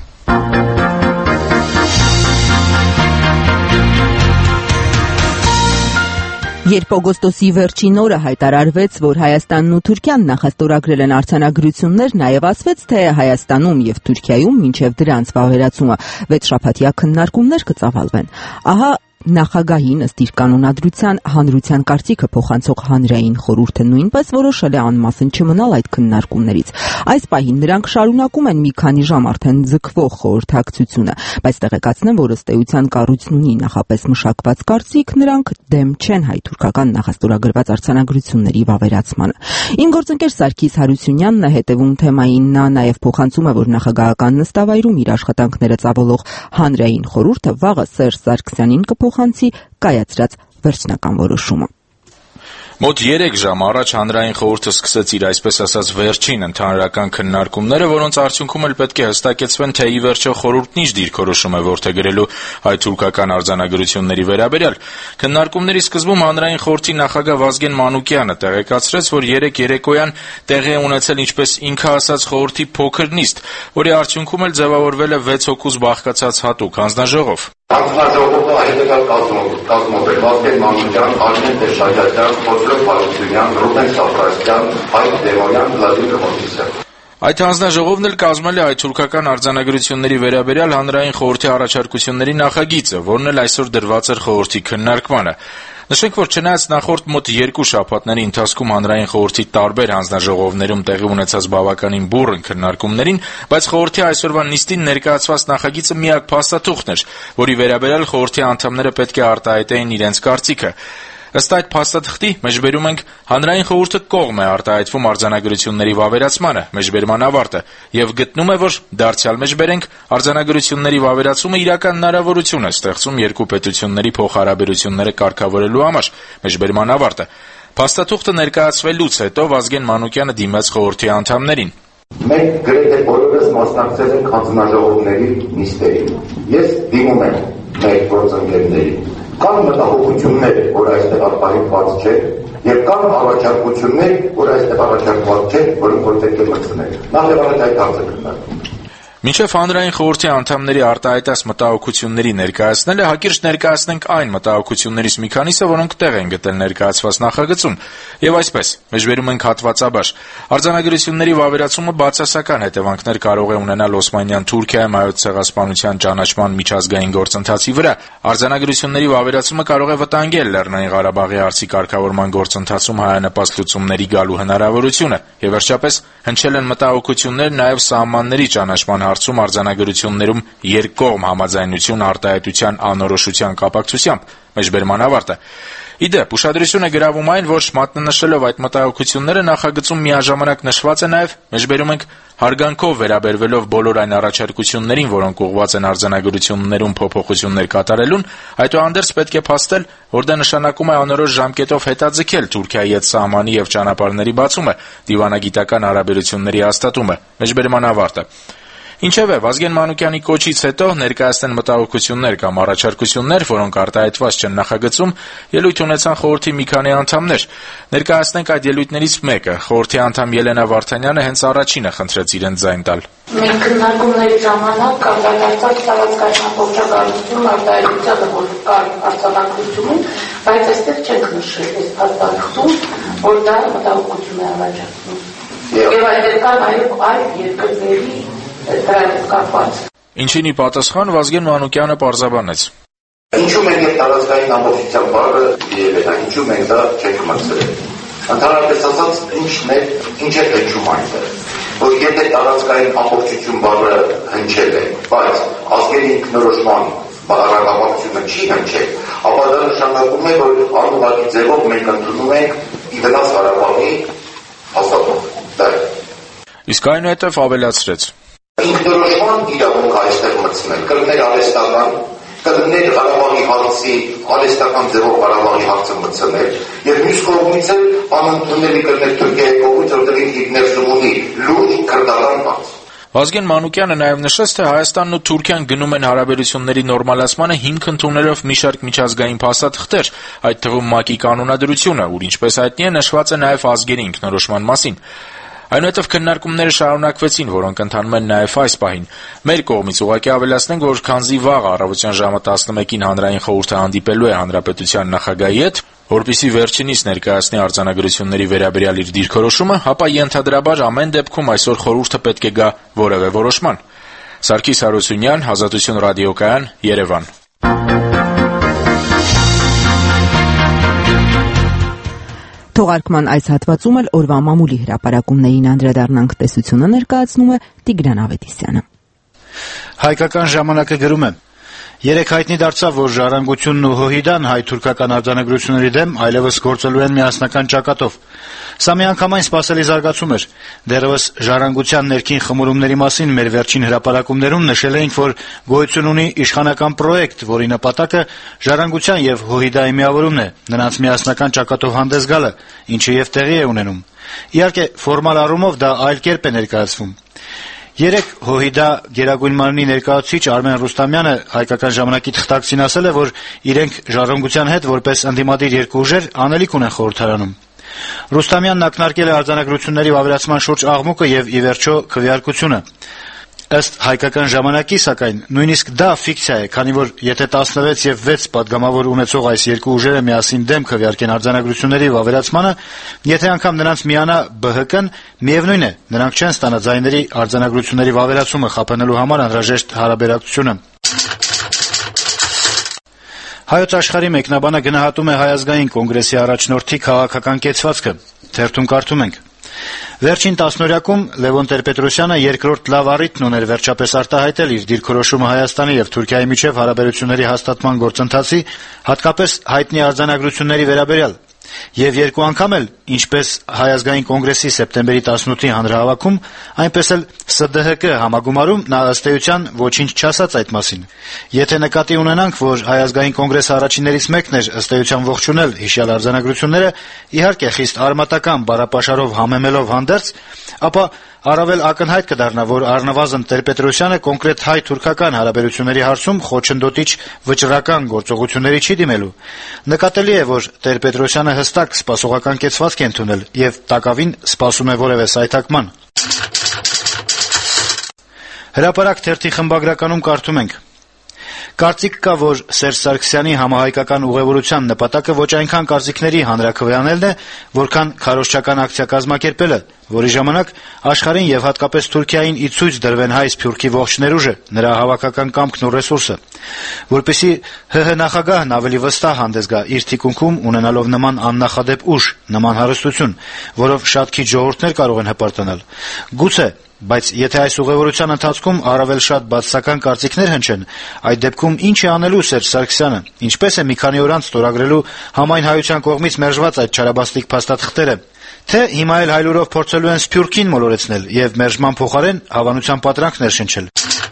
A: Երբ օգոստոսի վերջին օրը հայտարարվեց, որ Հայաստանն ու Թուրքիան նախաստորագրել են արձանագրություններ, նաև ասվեց, թե Հայաստանում եւ Թուրքիայում մինչեւ դրանց վավերացումը 6 շաբաթյա քննարկումներ կծավալվեն։ Ահա նախագահին ըստ իր կանոնադրության հանրության կարծիքը փոխանցող հանրային խորհուրդը նույնպես որոշել է անմասն չմնալ այդ քննարկումներից։ Այս պահին նրանք շարունակում են մի քանի ժամ արդեն ձգվող խորհրդակցությունը, բայց տեղեկացնեմ, որ ըստ էության կառույցն ունի նախապես մշակված կարծիք, նրանք դեմ չեն հայ-թուրքական նախաստորագրված արձանագրությունների վավերացմանը։ Իմ գործընկեր Սարգիս Հարությունյանն է հետևում թեմային, նա նաև փոխանցում է, որ նախագահական նստավայրում իր աշխատանքները ծավալող հանրային խորհուրդը վաղը Սերժ Սարգսյանին փոխանցի կայացրած վերջնական որոշումը։
K: Մոտ 3 ժամ առաջ հանրային խորհուրդը սկսեց իր այսպես ասած վերջին ընդհանրական քննարկումները, որոնց արդյունքում էլ պետք է հստակեցվեն, թե ի վերջո խորհուրդն ինչ դիրքորոշում է որդեգրելու հայ-թուրքական արձանագրությունների վերաբերյալ։ Քննարկումների սկզբում հանրային խորհրդի նախագահ Վազգեն Մանուկյանը տեղեկացրեց, որ 3 երեկոյան տեղի է ունեցել ինչպես ինքը ասաց խորհրդի փոքր նիստ, որի արդյունքում էլ ձևավորվել է 6 հոգուց բաղկացած հատուկ հանձնաժողով։
L: Հանձնաժողովը հայկական կազմով է Վազգեն Մանուկյան, Արմեն Տեր-Շահյանի, Խոսրով Հարությունյան, Ռուբեն Սաֆրասյան, Հայկ Դևոնյան, Վլադիմիր Հովհաննիսյան։
K: Այդ հանձնաժողովն էլ կազմել է հայ-թուրքական արձանագրությունների վերաբերյալ հանրային խորհրդի առաջարկությունների նախագիծը, որն էլ այսօր դրված էր խորհրդի քննարկմանը։ Նշենք, որ չնայած նախորդ մոտ 2 շաբաթների ընթացքում հանրային խորհրդի տարբեր հանձնաժողովներում տեղի ունեցած բավականին բուռն քննարկումներին, բայց խորհրդի այսօրվա նիստին ներկայացված նախագիծը միակ փաստաթուղթն էր, որի վերաբերյալ խորհրդի անդամները պետք է արտահայտեին իրենց կարծիքը։ Ըստ այդ փաստաթղթի մեջբերում ենք հանրային խորհուրդը կողմ է արտահայտվում արձանագրությունների վավերացմանը, մեջբերման ավարտը, եւ գտնում է, որ դարձյալ մեջբերենք արձանագրությունների վավերացումը իրական հնարավորություն է ստեղծում երկու պետությունների փոխհարաբերությունները կարգավորելու համար, մեջբերման ավարտը։ Փաստաթուղթը ներկայացվելուց հետո Վազգեն Մանուկյանը դիմեց խորհրդի անդամներին։
L: Մենք գրեթե բոլորս մասնակցել ենք հանձնաժողովների նիստերին։ Ես դիմում եմ մեր գործընկերներին։ Կան մտահոգություններ, որ այստեղ ապահովված չէ, եւ կան առաջարկություններ, որ այստեղ առաջարկված չէ, որոնք որ պետք է մտցնել։ Նախ եւ առաջ այդ հարցը քննարկում։
K: Մինչև հանրային խորհրդի անդամների արտահայտած մտահոգությունների ներկայացնելը հակիրճ ներկայացնենք այն մտահոգություններից մի քանիսը, որոնք տեղ են գտել ներկայացված նախագծում, եւ այսպես, մեջբերում ենք հատվածաբար. արձանագրությունների վավերացումը բացասական հետևանքներ կարող է ունենալ Օսմանյան Թուրքիայում հայոց ցեղասպանության ճանաչման միջազգային գործընթացի վրա, արձանագրությունների վավերացումը կարող է վտանգել Լեռնային Ղարաբաղի հարցի կարգավորման գործընթացում հայանպաստ լուծումների գալու հնարավորությունը, եւ վերջապես հնչել են մտահոգություններ նաեւ սահմանների ճանաչման հարցում արձանագրություններում երկկողմ համաձայնություն արտահայտության անորոշության կապակցությամբ, մեջբերման ավարտը։ Իդեպ, ուշադրություն է գրավում այն, որ մատնանշելով այդ մտահոգությունները նախագծում միաժամանակ նշված է նաև, մեջբերում ենք, հարգանքով վերաբերվելով բոլոր այն առաջարկություններին, որոնք ուղղված են արձանագրություններում փոփոխություններ կատարելուն, այդուհանդերձ պետք է փաստել, որ դա նշանակում է անորոշ ժամկետով հետաձգել Թուրքիայի հետ սահմանի եւ ճանապարհների բացումը, դիվանագիտական հարաբերությունների հաստատումը, մեջբերման ավարտը։ Ինչևէ, Վազգեն Մանուկյանի կոչից հետո ներկայացնեն մտահոգություններ կամ առաջարկություններ, որոնք արտահայտված չեն նախագծում, ելույթ ունեցան խորհրդի մի քանի անդամներ։ Ներկայացնենք այդ ելույթներից մեկը։ Խորհրդի անդամ Ելենա Վարդանյանը հենց առաջինը խնդրեց իրեն ձայն տալ։
M: Մենք քննարկումների ժամանակ անդրադարձանք տարածքային ամբողջականություն արտահայտությանը, որ կար արձանագրությունում, բայց այստեղ չենք նշել այս փաստաթղթում, որ դա մտահոգություն է առաջացնում։ Եվ այդտեղ կան նաև այլ երկրների
K: Ինչին ի պատասխան Վազգեն Մանուկյանը պարզաբանեց.
L: Ինչու մենք եւ տարածքային ամբողջության բառը ելենա, ինչու մենք դա չենք մտցրել։ Ընդհանրապես ասած, ինչ է հնչում այնտեղ, որ եթե տարածքային ամբողջություն բառը հնչել է, բայց ազգերի ինքնորոշման բառակապակցությունը չի հնչել, ապա դա նշանակում է, որ անուղղակի ձևով մենք ընդունում ենք ի վնաս Ղարաբաղի հաստատում։
K: Իսկ այնուհետև ավելացրեց.
L: Ինքնորոշման իրավունք այստեղ մտցնել, կլներ արհեստական, կլներ Ղարաբաղի հարցի արհեստական ձևով Ղարաբաղի հարցը մտցնել, եւ մյուս կողմից էլ անընդունելի կլներ Թուրքիայի կողմից, որտեղ իր ներսում ունի լուրջ քրդական հարց։
K: Վազգեն Մանուկյանը նաև նշեց, թե Հայաստանն ու Թուրքիան գնում են հարաբերությունների նորմալացմանը հիմք ընդունելով մի շարք միջազգային փաստաթղթեր, այդ թվում ՄԱԿ-ի կանոնադրությունը, ուր ինչպես հայտնի է նշված է նաև ազգերի ինքնորոշման մասին։ Այնուհետև քննարկումները շարունակվեցին, որոնք ընթանում են նաև այս պահին։ Մեր կողմից ուղղակի ավելացնենք, որ քանզի վաղ առավոտյան ժամը 11-ին հանրային խորհուրդը հանդիպելու է հանրապետության նախագահի հետ, որպեսզի վերջինիս ներկայացնի արձանագրությունների վերաբերյալ իր դիրքորոշումը, ապա ենթադրաբար ամեն դեպքում այսօր խորհուրդը պետք է գա որևէ որոշման։ Սարգիս Հարությունյան, Ազատություն ռադիոկայան, Երևան։
A: Թողարկման այս հատվածում էլ օրվա մամուլի հրապարակումներին անդրադառնանք, տեսությունը ներկայացնում է Տիգրան Ավետիսյանը։
N: Հայկական ժամանակը գրում է. Երեք հայտնի դարձավ, որ Ժառանգությունն ու ՀՅԴ-ն հայ-թուրքական արձանագրությունների դեմ այլևս գործելու են միասնական ճակատով։ Սա միանգամայն սպասելի զարգացում էր։ Դեռևս Ժառանգության ներքին խմորումների մասին մեր վերջին հրապարակումներում նշել էինք, որ գոյություն ունի իշխանական պրոյեկտ, որի նպատակը Ժառանգության եւ ՀՅԴ-ի միավորումն է, նրանց միասնական ճակատով հանդես գալը, ինչը եւ տեղի է ունենում։ Իհարկե, ֆորմալ առումով դա այլ կերպ է ներկայացվում։ Երեք ՀՅԴ Գերագույն մարմնի ներկայացուցիչ Արմեն Ռուստամյանը Հայկական ժամանակի թղթակցին ասել է, որ իրենք Ժառանգության հետ որպես ընդդիմադիր երկու ուժեր անելիք ունեն խորհրդարանում։ Ռուստամյանն ակնարկել է արձանագրությունների վավերացման շուրջ աղմուկը եւ ի վերջո քվեարկությունը։ Ըստ Հայկական ժամանակի, սակայն, նույնիսկ դա ֆիկցիա է, քանի որ եթե 16 եւ 6 падգամավոր ունեցող այս երկու ուժերը միասին դեմ քվեարկեն արձանագրությունների վավերացմանը, եթե անգամ նրանց միանա ԲՀԿ-ն, միևնույն է, նրանք չեն ստանա ձայների արձանագրությունների վավերացումը խափանելու համար անհրաժեշտ հարաբերակցությունը։ Հայոց աշխարհի մեկնաբանը գնահատում է Հայ ազգային կոնգրեսի առաջնորդի քաղաքական կեցվածքը։ Թերթում կարդում ենք. Վերջին տասնօրյակում Լևոն Տեր-Պետրոսյանը երկրորդ լավ առիթն ուներ վերջապես արտահայտել իր դիրքորոշումը Հայաստանի եւ Թուրքիայի միջև հարաբերությունների հաստատման գործընթացի, հատկապես հայտնի արձանագրությունների վերաբերյալ։ Եվ երկու անգամ էլ, ինչպես Հայ ազգային կոնգրեսի սեպտեմբերի 18-ի հանրահավաքում, այնպես էլ ՍԴՀԿ համագումարում նա ըստ էության ոչինչ չասաց այդ մասին։ Եթե նկատի ունենանք, որ Հայ ազգային կոնգրեսը առաջիններից մեկն էր ըստ էության ողջունել հիշյալ արձանագրությունները, իհարկե խիստ արմատական բառապաշարով համեմելով հանդերձ, ապա առավել ակնհայտ կդառնա, որ առնվազն Տեր-Պետրոսյանը կոնկրետ հայ-թուրքական հարաբերությունների հարցում խոչընդոտիչ վճռական գործողությունների չի դիմելու։ Նկատելի է, որ Տեր-Պետրոսյանը հստակ սպասողական կեցվածք է ընդունել եւ տակավին սպասում է որևէ սայթակման։ Հրապարակ թերթի խմբագրականում կարդում ենք. Կարծիք կա, որ Սերժ Սարգսյանի համահայկական ուղևորության նպատակը ոչ այնքան կարծիքների հանրաքվեանելն է, որքան քարոզչական ակցիա կազմակերպելը, որի ժամանակ աշխարհին եւ հատկապես Թուրքիային ի ցույց դրվեն հայ սփյուռքի ողջ ներուժը, նրա հավաքական կամքն ու ռեսուրսը, որպեսզի ՀՀ նախագահն ավելի վստահ հանդես գա իր թիկունքում ունենալով նման աննախադեպ ուժ, նման հարստություն, որով շատ քիչ ժողովուրդներ կարող են հպարտանալ։ Գուցե, բայց եթե այս ուղևորության ընթացքում առավել շատ բացասական կարծիքներ հնչեն, այդ դեպքում ինչ է անելու Սերժ Սարգսյանը, ինչպես է մի քանի օր անց ստորագրելու համայն հայության կողմից մերժված այդ չարաբաստիկ փաստաթղթերը, թե հիմա էլ հայլուրով փորձելու են Սփյուռքին մոլորեցնել եւ մերժման փոխարեն հավանության պատրանք ներշնչել։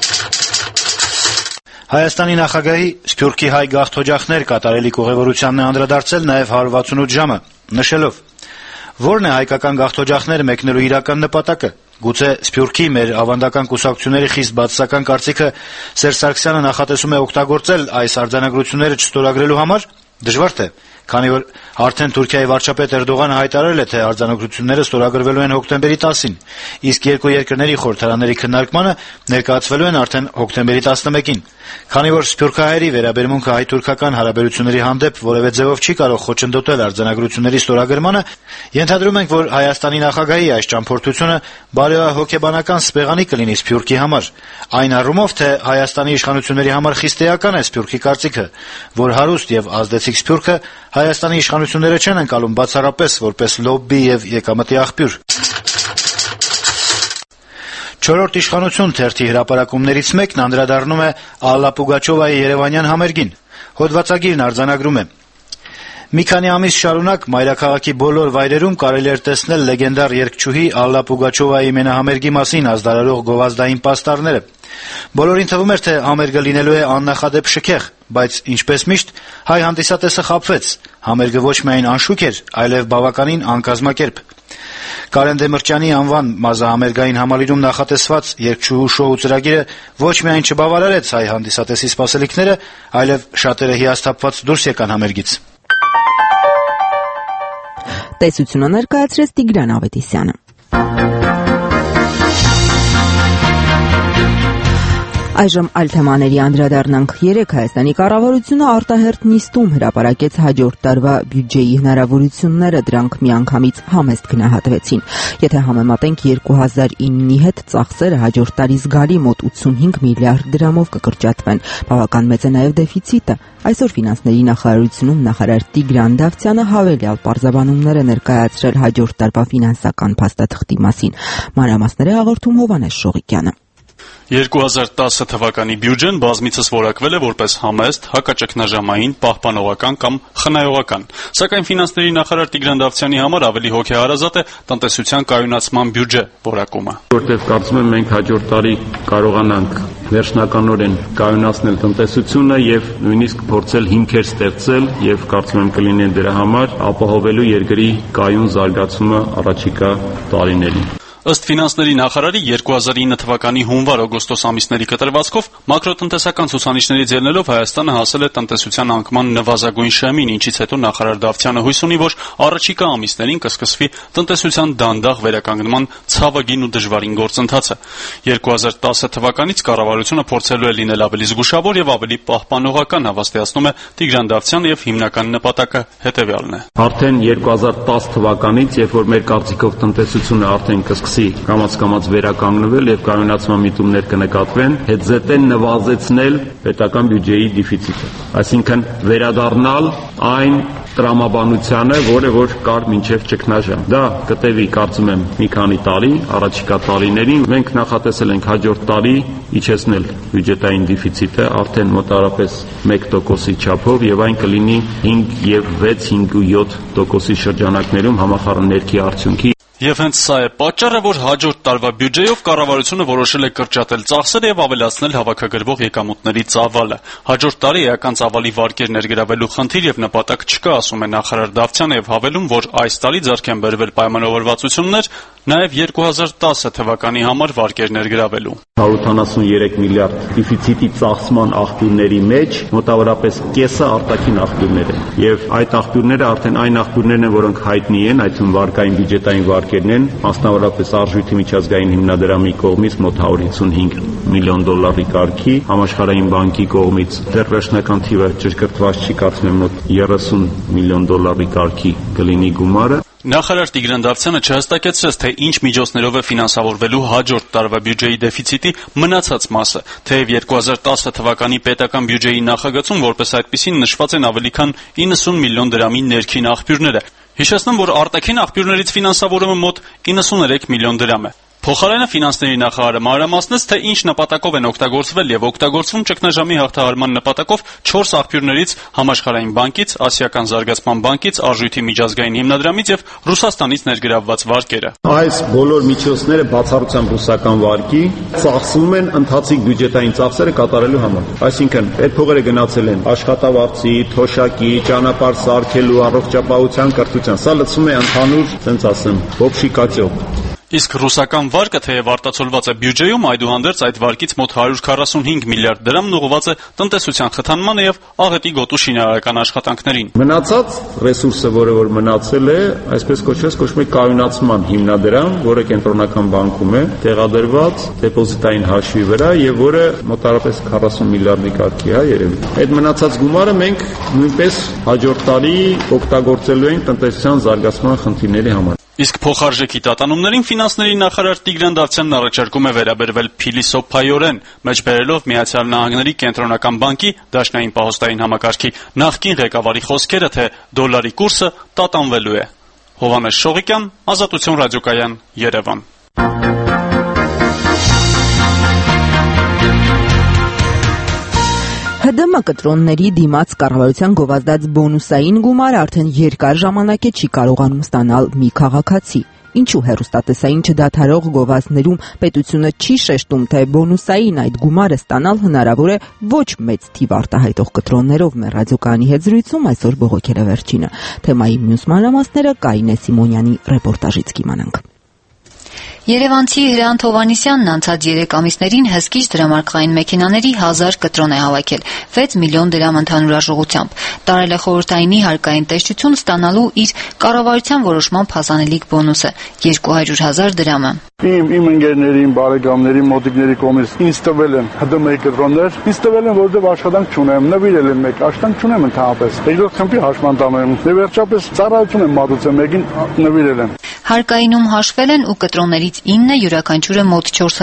N: Հայաստանի նախագահի Սփյուռքի հայ գաղթօջախներ կատարելիք ուղևորությանն է անդրադարձել նաեւ 168 ժամը, նշելով. Որն է հայկական գաղթօջախներ մեկնելու իրական նպատակը։ Գուցե Սփյուռքի մեր ավանդական կուսակցությունների խիստ բացասական կարծիքը Սերժ Սարգսյանը նախատեսում է օգտագործել այս արձանագրությունները չստորագրելու համար։ Դժվար թե, քանի որ արդեն Թուրքիայի վարչապետ Էրդողանը հայտարարել է, թե արձանագրությունները ստորագրվելու են հոկտեմբերի 10-ին, իսկ երկու երկրների խորհրդարանների քննարկմանը ներկայացվելու են արդեն հոկտեմբերի 11-ին։ Քանի որ սփյուռքահայերի վերաբերմունքը հայ-թուրքական հարաբերությունների հանդեպ որևէ ձևով չի կարող խոչընդոտել արձանագրությունների ստորագրմանը, ենթադրում ենք, որ Հայաստանի նախագահի այս ճամփորդությունը բարոյահոգեբանական սպեղանի կլինի Սփյուռքի համար, այն առումով, թե Հայաստանի իշխանությունների համար խիստ էական է Սփյուռքի կարծիքը, որ հարուստ եւ ազդեցիկ Սփյուռքը Հայաստանի իշխանությունները չեն ընկալում բացառապես որպես լոբբի եւ եկամտի աղբյուր։ Չորրորդ իշխանություն թերթի հրապարակումներից մեկն անդրադառնում է Ալլա Պուգաչովայի երևանյան համերգին։ Հոդվածագիրն արձանագրում է. Մի քանի ամիս շարունակ մայրաքաղաքի բոլոր վայրերում կարելի էր տեսնել լեգենդար երգչուհի Ալլա Պուգաչովայի մենահամերգի մասին ազդարարող գովազդային պաստառները։ Բոլորին թվում էր, թե համերգը լինելու է աննախադեպ շքեղ, բայց ինչպես միշտ հայ հանդիսատեսը խաբվեց։ Համերգը ոչ միայն անշուք էր, այլև բավականին անկազմակերպ։ Կարեն Դեմիրճյանի անվան մազահամերգային համալիրում նախատեսված երգչուհու շոու ծրագիրը ոչ միայն չբավարարեց հայ հանդիսատեսի սպասելիքները, այլև շատերը հիասթափված դուրս եկան համերգից։
A: Տեսությունը ներկայացրեց Տիգրան Ավետիսյանը։ Այժմ այլ թեմաների անդրադառնանք։ Երեկ Հայաստանի կառավարությունը արտահերթ նիստում հրապարակեց հաջորդ տարվա բյուջեի հնարավորությունները, դրանք միանգամից համեստ գնահատվեցին։ Եթե համեմատենք 2009-ի հետ, ծախսերը հաջորդ տարի զգալի մոտ 85 միլիարդ դրամով կկրճատվեն։ Բավական մեծ է նաև դեֆիցիտը։ Այսօր ֆինանսների նախարարությունում նախարար Տիգրան Դավթյանը հավելյալ պարզաբանումներ է ներկայացրել հաջորդ տարվա ֆինանսական փաստաթղթի մասին։ Մանրամասները հաղորդում Հովհաննես Շողիկյանը։
O: 2010 թվականի բյուջեն բազմիցս որակվել է որպես համեստ, հակաճգնաժամային, պահպանողական կամ խնայողական։ Սակայն ֆինանսների նախարար Տիգրան Դավթյանի համար ավելի հոգեհարազատ է տնտեսության կայունացման բյուջե որակումը։
B: Որտեղ կարծում եմ մենք հաջորդ տարի կարողանանք վերջնականորեն կայունացնել տնտեսությունը եւ նույնիսկ փորձել հիմքեր ստեղծել եւ կարծում եմ կլինեն դրա համար ապահովելու երկրի կայուն զարգացումը առաջիկա տարիներին։
O: Ըստ ֆինանսների նախարարի 2009 թվականի հունվար-օգոստոս ամիսների կտրվածքով մակրոտնտեսական ցուցանիշներից ելնելով Հայաստանը հասել է տնտեսության անկման նվազագույն շեմին, ինչից հետո նախարար Դավթյանը հույս ունի, որ առաջիկա ամիսներին կսկսվի տնտեսության դանդաղ վերականգնման ցավագին ու դժվարին գործընթացը։ 2010 թվականից կառավարությունը փորձելու է լինել ավելի զգուշավոր եւ ավելի պահպանողական, հավաստիացնում է Տիգրան Դավթյանը, եւ հիմնական նպատակը հետեւյալն է։
B: Արդեն 2010 թվականից, երբ որ մեր կարծիքով տնտեսությունը արդեն կսկսի կամաց վերականգնվել եւ կայունացման միտումներ կնկատվեն, հետզհետե նվազեցնել պետական բյուջեի դեֆիցիտը, այսինքն վերադառնալ այն տրամաբանությանը, որը որ կար մինչև ճգնաժամ։ Դա կտևի, կարծում եմ, մի քանի տարի, առաջիկա տարիներին մենք նախատեսել ենք հաջորդ տարի իջեցնել բյուջետային դեֆիցիտը արդեն մոտավորապես 1%-ի չափով եւ այն կլինի 5 եւ 6, 5 ու 7%-ի շրջանակներում համախառն ներքի արդյունքի։
O: Եվ հենց սա է պատճառը, որ հաջորդ տարվա բյուջեով կառավարությունը որոշել է կրճատել ծախսերը եւ ավելացնել հավաքագրվող եկամուտների ծավալը։ Հաջորդ տարի էական ծավալի վարկեր ներգրավելու խնդիր եւ նպատակ չկա, ասում է նախարար Դավթյանը եւ հավելում, որ այս տարի ձեռք են բերվել պայմանավորվածություններ, նաև 2010 թվականի համար վարկերներ գրավելու։
B: 183 միլիարդ դեֆիցիտի ծախսման աղբյուրների մեջ մոտավորապես կեսը արտաքին աղբյուրներ են, եւ այդ աղբյուրները արդեն այն աղբյուրներն են, որոնք հայտնի են, այդ թվում վարկային բյուջետային վարկերն են, մասնավորապես արժույթի միջազգային հիմնադրամի կողմից մոտ 155 միլիոն դոլարի կարգի, Համաշխարհային բանկի կողմից դեռ վերջնական թիվը ճշգրտված չի, կարծում եմ մոտ 30 միլիոն դոլարի կարգի կլինի գումարը։
O: Նախարար Տիգրան Դավթյանը չհստակեցրեց, թե ինչ միջոցներով է ֆինանսավորվելու հաջորդ տարվա բյուջեի դեֆիցիտի մնացած մասը, թեև 2010 թվականի պետական բյուջեի նախագծում որպես այդպիսին նշված են ավելի քան 90 միլիոն դրամի ներքին աղբյուրները։ Հիշեցնում, որ արտաքին աղբյուրներից ֆինանսավորումը մոտ 93 միլիոն դրամ է։ Փոխարենը ֆինանսների նախարարը մանրամասնեց, թե ինչ նպատակով են օգտագործվել եւ օգտագործվում ճգնաժամի հաղթահարման նպատակով 4 աղբյուրներից՝ Համաշխարհային բանկից, Ասիական զարգացման բանկից, Արժույթի միջազգային հիմնադրամից եւ Ռուսաստանից ներգրավված վարկերը։
B: Այս բոլոր միջոցները բացառությամբ ռուսական վարկի ծախսվում են ընթացիկ բյուջետային ծախսերը կատարելու համար։ Այսինքն, այդ փողերը գնացել են աշխատավարձի, թոշակի, ճանապարհ սարքելու, առողջապահության, կրթության։ Սա լցվում է ընդհանուր, ասենց ասեմ, ոբշի կատյոկ։
O: Իսկ ռուսական վարկը թեև արտացոլված է բյուջեում, այդուհանդերձ այդ վարկից մոտ 145 միլիարդ դրամն ուղղված է տնտեսության խթանմանը եւ աղետի գոտու շինարարական աշխատանքներին։
B: Մնացած ռեսուրսը, որը մնացել է, այսպես կոչվում է կայունացման հիմնադրամ, որը կենտրոնական բանկում է տեղադրված դեպոզիտային հաշվի վրա եւ որը մոտավորապես 40 միլիարդի կարգի է երևի։ Այդ մնացած գումարը մենք նույնպես հաջորդ տարի օգտագործելու ենք տնտեսության զարգացման խնդիրների համար։
O: Իսկ փոխարժեքի տատանումներին ֆինանսների նախարար Տիգրան Դավթյանն առաջարկում է վերաբերվել փիլիսոփայորեն, մեջբերելով Միացյալ Նահանգների կենտրոնական բանկի դաշնային պահոստային համակարգի նախկին ղեկավարի խոսքերը, թե դոլարի կուրսը տատանվելու է։ Հովհաննես Շողիկյան, Ազատություն ռադիոկայան, Երևան։
A: ՀԴՄ կտրոնների դիմաց կառավարության գովազդած բոնուսային գումարը արդեն երկար ժամանակ է չի կարողանում ստանալ մի քաղաքացի։ Ինչու հեռուստատեսային չդադարող գովազդներում պետությունը չի շեշտում, թե բոնուսային այդ գումարը ստանալ հնարավոր է ոչ մեծ թիվ արտահայտող կտրոններով։ Մեր ռադիոկայանի հետ զրույցում այսօր բողոքել է վերջինը։ Թեմայի մյուս մանրամասները Կարինե Սիմոնյանի ռեպորտաժից կիմանանք։
P: Երևանցի Հրանտ Հովհաննիսյանն անցած 3 ամիսներին հսկիչ դրամարկղային մեքենաների 1000 կտրոն է հավաքել, 6 միլիոն դրամ ընդհանուր արժողությամբ։ Տարել է խորհրդայինի հարկային տեսչություն ստանալու իր կառավարության որոշմամբ հասանելիք բոնուսը՝ 200,000 դրամը։
Q: Իմ ընկերների, բարեկամների, մոտիկների կողմից ինձ տվել են ՀԴՄ կտրոններ, ինձ տվել են, որովհետև աշխատանք չունեմ, նվիրել են մեկ, աշխատանք չունեմ ընդհանրապես։ Երկրորդ խմբի հաշմանդամ եմ, եւ վերջապես ծառայություն եմ մատուցել, մեկին նվիրել եմ։
P: Հարկայինում հաշվել են ու կտրոններից 9 յուրաքանչյուրը մոտ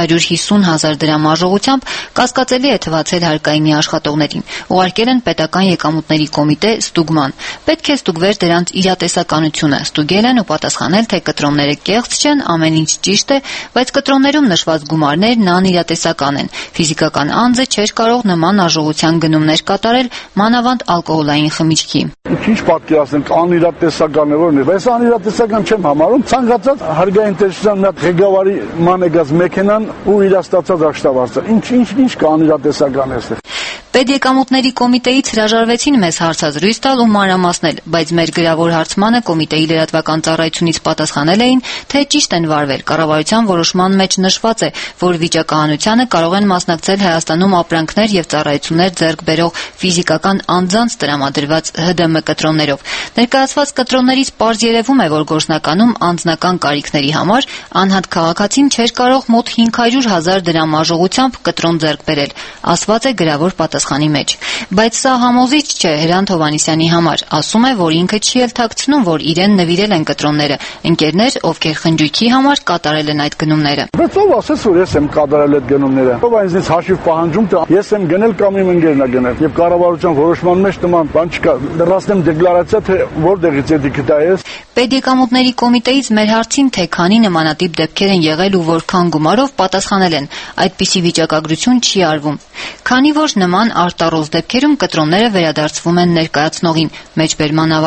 P: 450,000 դրամ արժողությամբ կասկածելի է թվացել հարկայինի աշխատողներին։ Ուղարկել են պետական եկամուտների կոմիտե ստուգման։ Պետք է ստուգվեր դրանց իրատեսականությունը, ստուգել են ու պատասխանել, թե կտրոնները կեղծ չեն, ամեն ինչ ճիշտ է, բայց կտրոններում նշված գումարներն անիրատեսական են։ Ֆիզիկական անձը չէր կարող նման արժողության գնումներ կատարել, մանավանդ ալկոհոլային խմիչքի։
Q: Ինչ պատկերացնենք, անիրատեսական է, որն է, բայց անիրատեսական չեմ համարում, ցանկացած հարկային տեսչության մի հատ ղեկավարի մանեգած մեքենան ու իր ստացած աշխատավարձը։ Ինչ կա անիրատեսական է։
P: Պետեկամուտների կոմիտեից հրաժարվեցին մեզ հարցազրույց տալ ու մանրամասնել, բայց մեր գրավոր հարցմանը կոմիտեի լրատվական ծառայությունից պատասխանել էին, թե ճիշտ են վարվել։ Կառավարության որոշման մեջ նշված է, որ վիճակահանությանը կարող են մասնակցել Հայաստանում ապրանքներ եւ ծառայություններ ձեռք բերող ֆիզիկական անձանց տրամադրված ՀԴՄ կտրոններով։ Ներկայացված կտրոններից պարզ երևում է, որ գործնականում անձնական կարիքների համար անհատ քաղաքացին չէր կարող մոտ 500,000 դրամ արժողությամբ կտրոն ձեռք բերել, ասված է գրավոր պատասխանի մեջ։ Բայց սա համոզիչ չէ Հրանտ Հովհաննիսյանի համար։ Ասում է, որ ինքը չի էլ թաքցնում, որ իրեն նվիրել են կտրոնները, ընկերներ, ովքեր խնջույքի համար կատարել են այդ գնումները։
Q: Բայց ով ասես, որ ես եմ կատարել այդ գնումները։ Ով ինձնից հաշիվ պահանջում, թե ես եմ գնել կամ իմ ընկերն է գնել։ Եվ կառավարության որոշման մեջ նման բան չկա։ Դրաստեմ դեկլարացիա, թե որտեղից է դիկտա է։
P: Պետեկամուտների կոմիտեից մեր հարցին, թե քանի նմանատիպ դեպքեր են եղել ու որքան գումարով, պատասխանել են. այդպիսի վիճակագրություն չի արվում։ Քանի որ նման արտառոզ դեպքերում կտրոնները վերադարձվում են ներկայացնողին, մեջբերման ավարտը։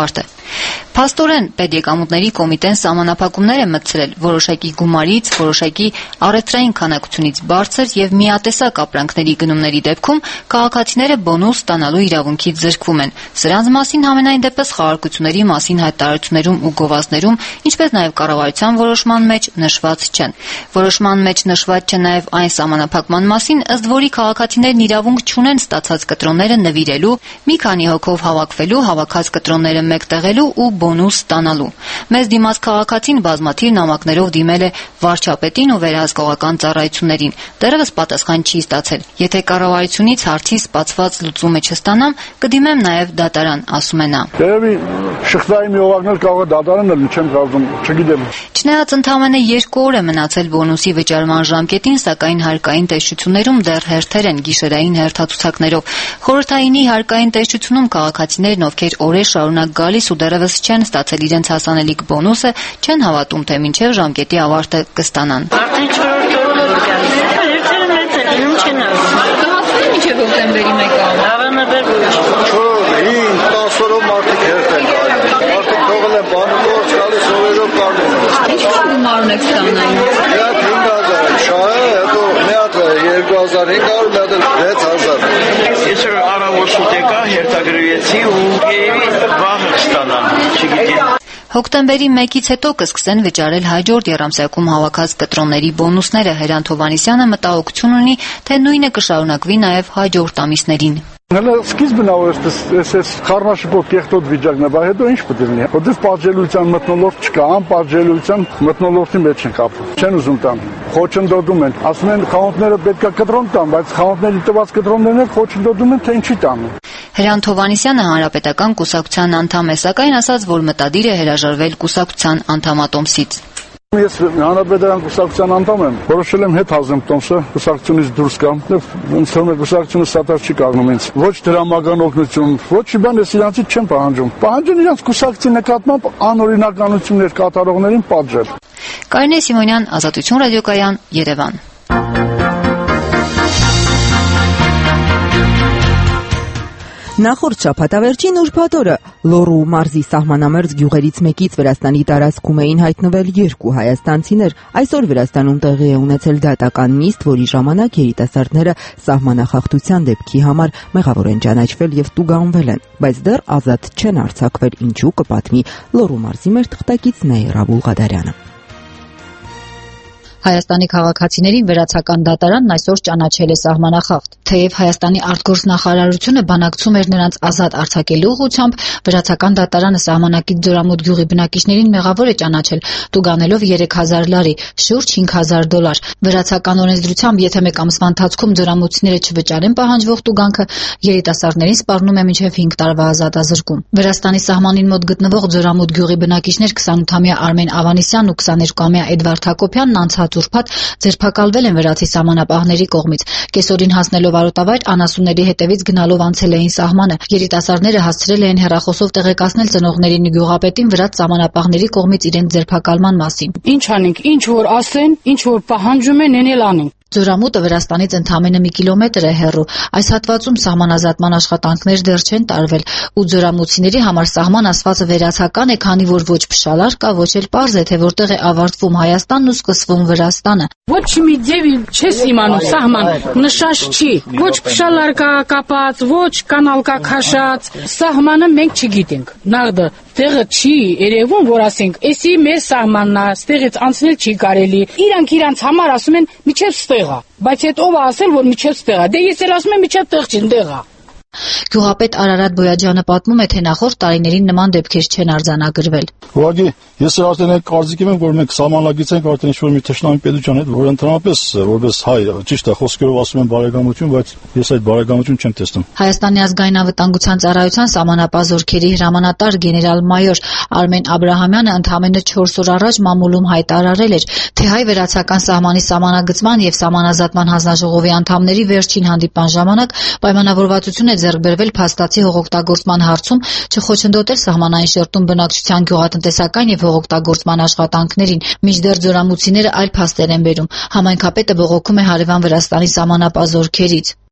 P: Փաստորեն, Պետեկամուտների կոմիտեն սահմանափակումներ է մտցրել որոշակի գումարից, որոշակի առևտրային քանակությունից բարձր եւ միատեսակ ապրանքների գնումների դեպքում քաղաքացիները բոնուս ստանալու իրավունքից զրկվում են։ Սրանց մասին համենայն դեպս խաղարկությունների մասին հայտարարություններում ու գովազդներում, ինչպես նաեւ կառավարության որոշման մեջ նշված չեն։ Որոշման մեջ նշված չէ նաեւ այն սահմանափակման մասին, ըստ որի քաղաքացիներն իրավունք չունեն ստացած կտրոնները նվիրելու, մի քանի հոգով հավաքվելու, հավաքած կտրոնները մեկտեղելու ու բոնուս ստանալու։ Մեզ դիմաց քաղաքացին բազմաթիվ նամակներով դիմել է վարչապետին ու վերահսկողական ծառայություններին։ Դեռևս պատասխան չի ստացել։ Եթե կառավարությունից հարցի սպասված լուծումը չստանամ, կդիմեմ նաև դատարան, ասում է նա։
Q: Երևի շղթայի մի օղակներ կարող է դատարան լինել, չեմ կարծում, չգիտեմ։
P: Չնայած ընդամենը 2 օր է մնացել բոնուսի վճարման ժամկետին, սակայն հարկային տեսչություններում դեռ հերթեր են գիշերային հերթացուցակներով։ Խորհրդայինի հարկային տեսչությունում քաղաքացիներն, ովքեր օրեր շարունակ գալիս ու դեռևս չեն ստացել իրենց հասանելիք բոնուսը, չեն հավատում, թե մինչև ժամկետի ավարտը կստանան։
R: Արդեն 4-րդ օրը գալիս է, հերթերը մեծ են, ինում չեն ասում։
P: Կհասնի մինչև հոկտեմբերի 1-ը։
R: Հավանաբար ոչ։
S: 4-5-10 օրով մարդիկ հերթ են գալիս։ Մարդիկ թողել են բանուկով, գալիս օրերով կառնում են։
P: Ինչքան գումար ունեք ստանալու։
S: Մի հատ 5000 շահը, հետո մի հատ 2500, մի հատ 6000։
R: Այսօր առավոտ շուտ եկա, հերթագրվեցի ու երևի վաղը կստանամ, չգիտեմ։
P: Հոկտեմբերի 1-ից հետո կսկսեն վճարել հաջորդ եռամսյակում հավաքած կտրոնների բոնուսները։ Հրանտ Հովհաննիսյանը մտահոգություն ունի, թե նույնը կշարունակվի նաև հաջորդ ամիսներին։
Q: Հələ սկիզբն այս խառնաշփոթ կեղտոտ վիճակն է, բայց հետո ինչ պետք է լինի։ Որտեղ պատժելիության մթնոլորտ չկա, անպատժելիության մթնոլորտի մեջ են կապվում։ Չեն ուզում տան, խոչընդոտում են, ասում են խանութները պետք է կտրոն տան, բայց խանութների տված կտրոններն խոչընդոտում են, թե ինչի տան։
P: Հրանտ Հովհաննիսյանը հանրապետական կուսակցության անդամ է, սակայն ասաց, որ մտադիր է հրաժարվել կուսակցության անդամատոմսից։
Q: Ես հանրապետական կուսակցության անդամ եմ, որոշել եմ հետ հանձնեմ տոմսը, կուսակցությունից դուրս գամ, ինձ թվում է կուսակցությունը սատար չի կանգնում ինձ։ Ոչ դրամական օգնություն, ոչ մի բան ես իրանցից չեմ պահանջում։ Պահանջում իրանց կուսակցի նկատմամբ անօրինականություններ կատարողներին պատժել։
P: Կարինե Սիմոնյան, Ազատություն ռադիոկայան, Երևան։
A: Նախորդ շաբաթավերջին ուրբաթ օրը Լոռու մարզի սահմանամերձ գյուղերից մեկից Վրաստանի տարածքում էին հայտնվել 2 հայաստանցիներ։ Այսօր Վրաստանում տեղի է ունեցել դատական նիստ, որի ժամանակ երիտասարդները սահմանախախտության դեպքի համար մեղավոր են ճանաչվել եւ տուգանվել են, բայց դեռ ազատ չեն արձակվել, ինչու կպատմի Լոռու մարզի մեր թղթակից Նայիրա Բուլղադարյանը։
T: Հայաստանի քաղաքացիներին վրացական դատարանն այսօր ճանաչել է սահմանախախտ։ Թեև Հայաստանի արտգործնախարարությունը բանակցում էր նրանց ազատ արձակելու ուղղությամբ, վրացական դատարանը սահմանակից Ձորամուտ գյուղի բնակիչներին մեղավոր է ճանաչել, տուգանելով 3000 լարի, շուրջ $5,000։ Վրացական օրենսդրությամբ, եթե մեկ ամսվա ընթացքում ձորամուտցիները չվճարեն պահանջվող տուգանքը, երիտասարդներին սպառնում է մինչև 5 տարվա ազատազրկում։ Վրաստանի սահմանին մոտ գտնվող Ձորամուտ գյուղի բնակիչներ 28-ամյա Արմեն Ավանեսյանն ու 22-ամյա Էդվարդ Հակոբյանն անցած ուրբաթ ձերբակալվել են վրացի սահմանապահների կողմից։ Կեսօրին հասնելով Արոտավայր, անասունների հետևից գնալով անցել էին սահմանը։ Երիտասարդները հասցրել էին հեռախոսով տեղեկացնել ծնողներին ու գյուղապետին վրաց սահմանապահների կողմից իրենց ձերբակալման մասին։
U: Ինչ անենք, ինչ որ ասեն, ինչ որ պահանջում են, էնել անենք։
T: Ձորամուտը Վրաստանից ընդամենը 1 կիլոմետր է հեռու։ Այս հատվածում սահմանազատման աշխատանքներ դեռ չեն տարվել, ու ձորամուտցիների համար սահման ասվածը վերացական է, քանի որ ոչ փշալար կա, ոչ էլ պարզ է, թե որտեղ է ավարտվում Հայաստանն ու սկսվում Վրաստանը։
U: Ոչ մի ձևի չես իմանում սահման նշած չի, ոչ փշալար կա կապած, ոչ կանալ կա քաշած, սահմանը մենք չգիտենք։ Նախ տեղը չի երևում, որ ասենք, էսի մեր սահմանն է, ստեղից անցնել չի կարելի։ Իրանք համար ասում են միջև ստեղա, բայց այդ ով է ասել, որ միջև ստեղա։ Դե ես էլ ասում եմ միջև տեղ չի, տեղա։
T: Գյուղապետ Արարատ Բոյաջյանը պատմում է, թե նախորդ տարիներին նման դեպքեր չեն արձանագրվել։
V: Ուղղակի ես արդեն այդ կարծիքին եմ, որ մենք սահմանագից ենք արդեն ինչ-որ մի թշնամի պետության հետ, որ ընդհանրապես որպես հայ, ճիշտ է, խոսքերով ասում են բարեկամություն, բայց ես այդ բարեկամություն չեմ տեսնում։
T: Հայաստանի ազգային անվտանգության ծառայության սահմանապահ զորքերի հրամանատար գեներալ-մայոր Արմեն Աբրահամյանը ընդամենը 4 օր առաջ մամուլում հայտարարել էր, թե հայ-վրացական սահմանի սահմանագծման եւ սահմանազատման հանձնաժողովի անդամների վերջին հանդիպման ժամանակ պայմանավորվածություն է ձեռք բերվել փաստացի հողօգտագործման հարցում չխոչընդոտել սահմանային շերտում բնակչության գյուղատնտեսական եւ հողօգտագործման աշխատանքներին, մինչդեռ ձորամուտցիները այլ փաստեր են բերում։ Համայնքապետը բողոքում է հարևան Վրաստանի սահմանապահ զորքերից։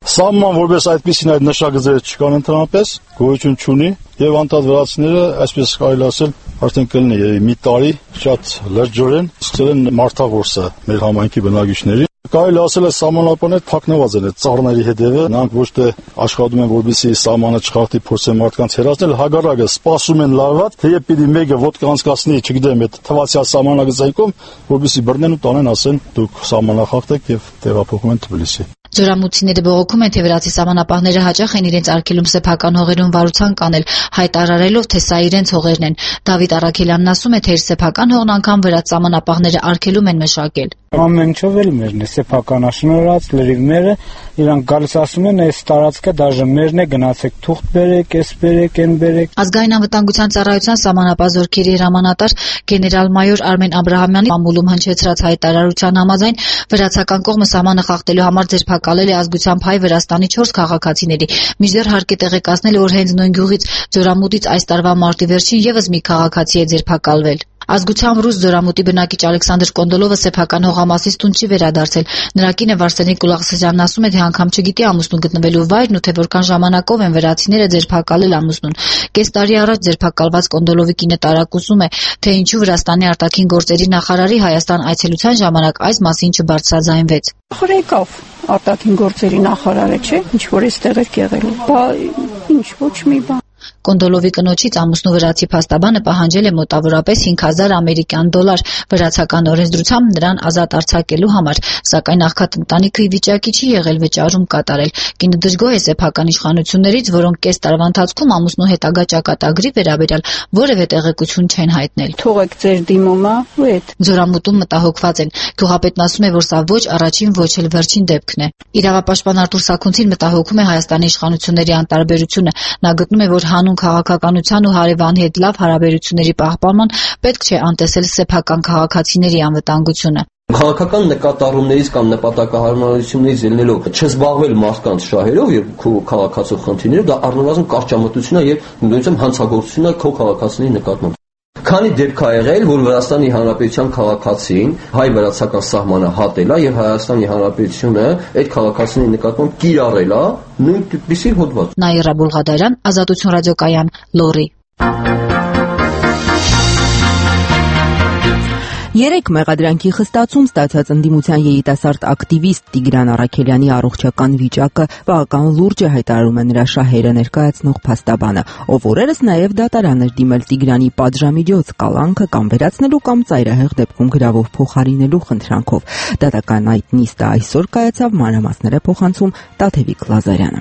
V: Սահման որպես այդպեսին այդ նշագծերը չկան ընդհանրապես, գոյություն չունի եւ անդադ վրացիները, այսպես կարելի ասել, արդեն կլինի մի տարի շատ լրջորեն ստել են մարտաղորսը մեր համայնքի բնակիչների։ Կարելի ասել է սահմանապանները թաքնված են այդ ծառների հետևը, նրանք ոչ թե աշխատում են որպեսզի սահմանը չխախտի, փորձեն մարդկանց հեռացնել, հակառակը սպասում են լարված, թեև պիտի մեկը ոտք անցկացնի, չգիտեմ, այդ թվացյալ սահմանագծային կողմ, որպեսզի բռնեն ու տանեն, ասեն դուք սահմանախախտեք եւ տեղափոխում են Թբիլիսի։
T: Զորամուտցիները բողոքում են, թե վրացի սահմանապահները հաճախ են իրենց արգելում սեփական հողերում վարուցան կանել, հայտարարելով, թե սա իրենց հողերն են։ Դավիթ Արաքելյանն ասում է, թե իր սեփական հողն անգամ վրաց սահմանապահները արգելում են մշակել։
D: Ամեն ինչով էլ մերն է, սեփականաշնորհած լրիվները, իրանք գալիս ասում են, այս տարածքը դաժե մերն է, գնացեք թուղթ բերեք, էս բերեք, այն բերեք։
T: Ազգային անվտանգության ծառայության սահմանապահ զորքերի հրամանատար գեներալ-մայոր Արմեն Աբրահամյանի մամուլում հնչեցրած հայտարարության համաձայն վրացական կողմը սահմանը խախտելու համար ձերբակալել է ազգությամբ հայ Վրաստանի 4 քաղաքացիների։ Մինչդեռ հարկ է տեղեկացնել, որ հենց նույն գյուղից Զորամուտից այս տարվա մարտի վերջին եւս մի քաղաքացի է ձերբակալվել։ Ազգությամբ ռուս Զորամուտի բնակիչ Ալեքսանդր Կոնդոլովը սեփական հողամասից տուն չի վերադարձել։ Նրա կինը Վարսենիկ Կուլաղսյանն ասում է, թե անգամ չգիտի ամուսնու գտնվելու վայրն ու թե որքան ժամանակով են վրացիները ձերբակալել ամուսնուն։ Կես տարի առաջ ձերբակալված Կոնդոլովի կինը տարակուսում է, թե ինչու Վրաստանի արտաքին գործերի նախարարի Հայաստան այցելության ժամանակ այս մասին չբարձրաձայնվեց։
F: Ղրեկավ արտաքին գործերի նախարարը չէ, ինչ որ էստեղ էր եղել։ Բա ինչ ոչ մի բան։
T: Կոնդոլովի կնոջից ամուսնու վրացի փաստաբանը պահանջել է մոտավորապես $5,000 վրացական օրենսդրությամբ նրան ազատ արձակելու համար, սակայն աղքատ ընտանիքը ի վիճակի չի եղել վճարում կատարել։ Կինը դժգոհ է սեփական իշխանություններից, որոնք կես տարվա ընթացքում ամուսնու հետագա ճակատագրի վերաբերյալ որևէ տեղեկություն չեն հայտնել։
F: Թողեք ձեր դիմումը ու այդ։
T: Զորամուտում մտահոգված են։ Գյուղապետն ասում է, որ սա ոչ առաջին, ոչ էլ վերջին դեպքն է։ Իրավապաշտպան Արտուր Սաքունցին մտահոգում է Հայաստանի իշխանությունների անտարբերությունը։ Նա գտնում է, որ հանուն քաղաքականության ու հարևանի հետ լավ հարաբերությունների պահպանման պետք չէ անտեսել սեփական քաղաքացիների անվտանգությունը։
W: Քաղաքական նկատառումներից կամ նպատակահարմարություններից ելնելով չզբաղվել մարդկանց շահերով եւ քո քաղաքացու խնդիրներով, դա առնվազն կարճամտություն է եւ նույնիսկ հանցագործություն է քո քաղաքացիների նկատմամբ։ Քանի դեպք ա եղել, որ Վրաստանի Հանրապետության քաղաքացին հայ-վրացական սահմանը հատել է եւ Հայաստանի Հանրապետությունը այդ քաղաքացիների նկատմամբ կիրառել է նույն տիպի հոդված։
T: Նաիրա Բուլղադարյան, Ազատություն ռադիոկայան, Լոռի։
E: Երեք մեղադրանքի խստացում ստացած ընդդիմության երիտասարդ ակտիվիստ Տիգրան Առաքելյանի առողջական վիճակը բավական լուրջ է, հայտարարում է նրա շահերը ներկայացնող փաստաբանը, ով օրերս նաև դատարան էր դիմել Տիգրանի պատժամիջոց կալանքը կամ վերացնելու կամ ծայրահեղ դեպքում գրավով փոխարինելու խնդրանքով։ Դատական այդ նիստը այսօր կայացավ, մանրամասներ է փոխանցում Տաթևիկ Լազարյանը։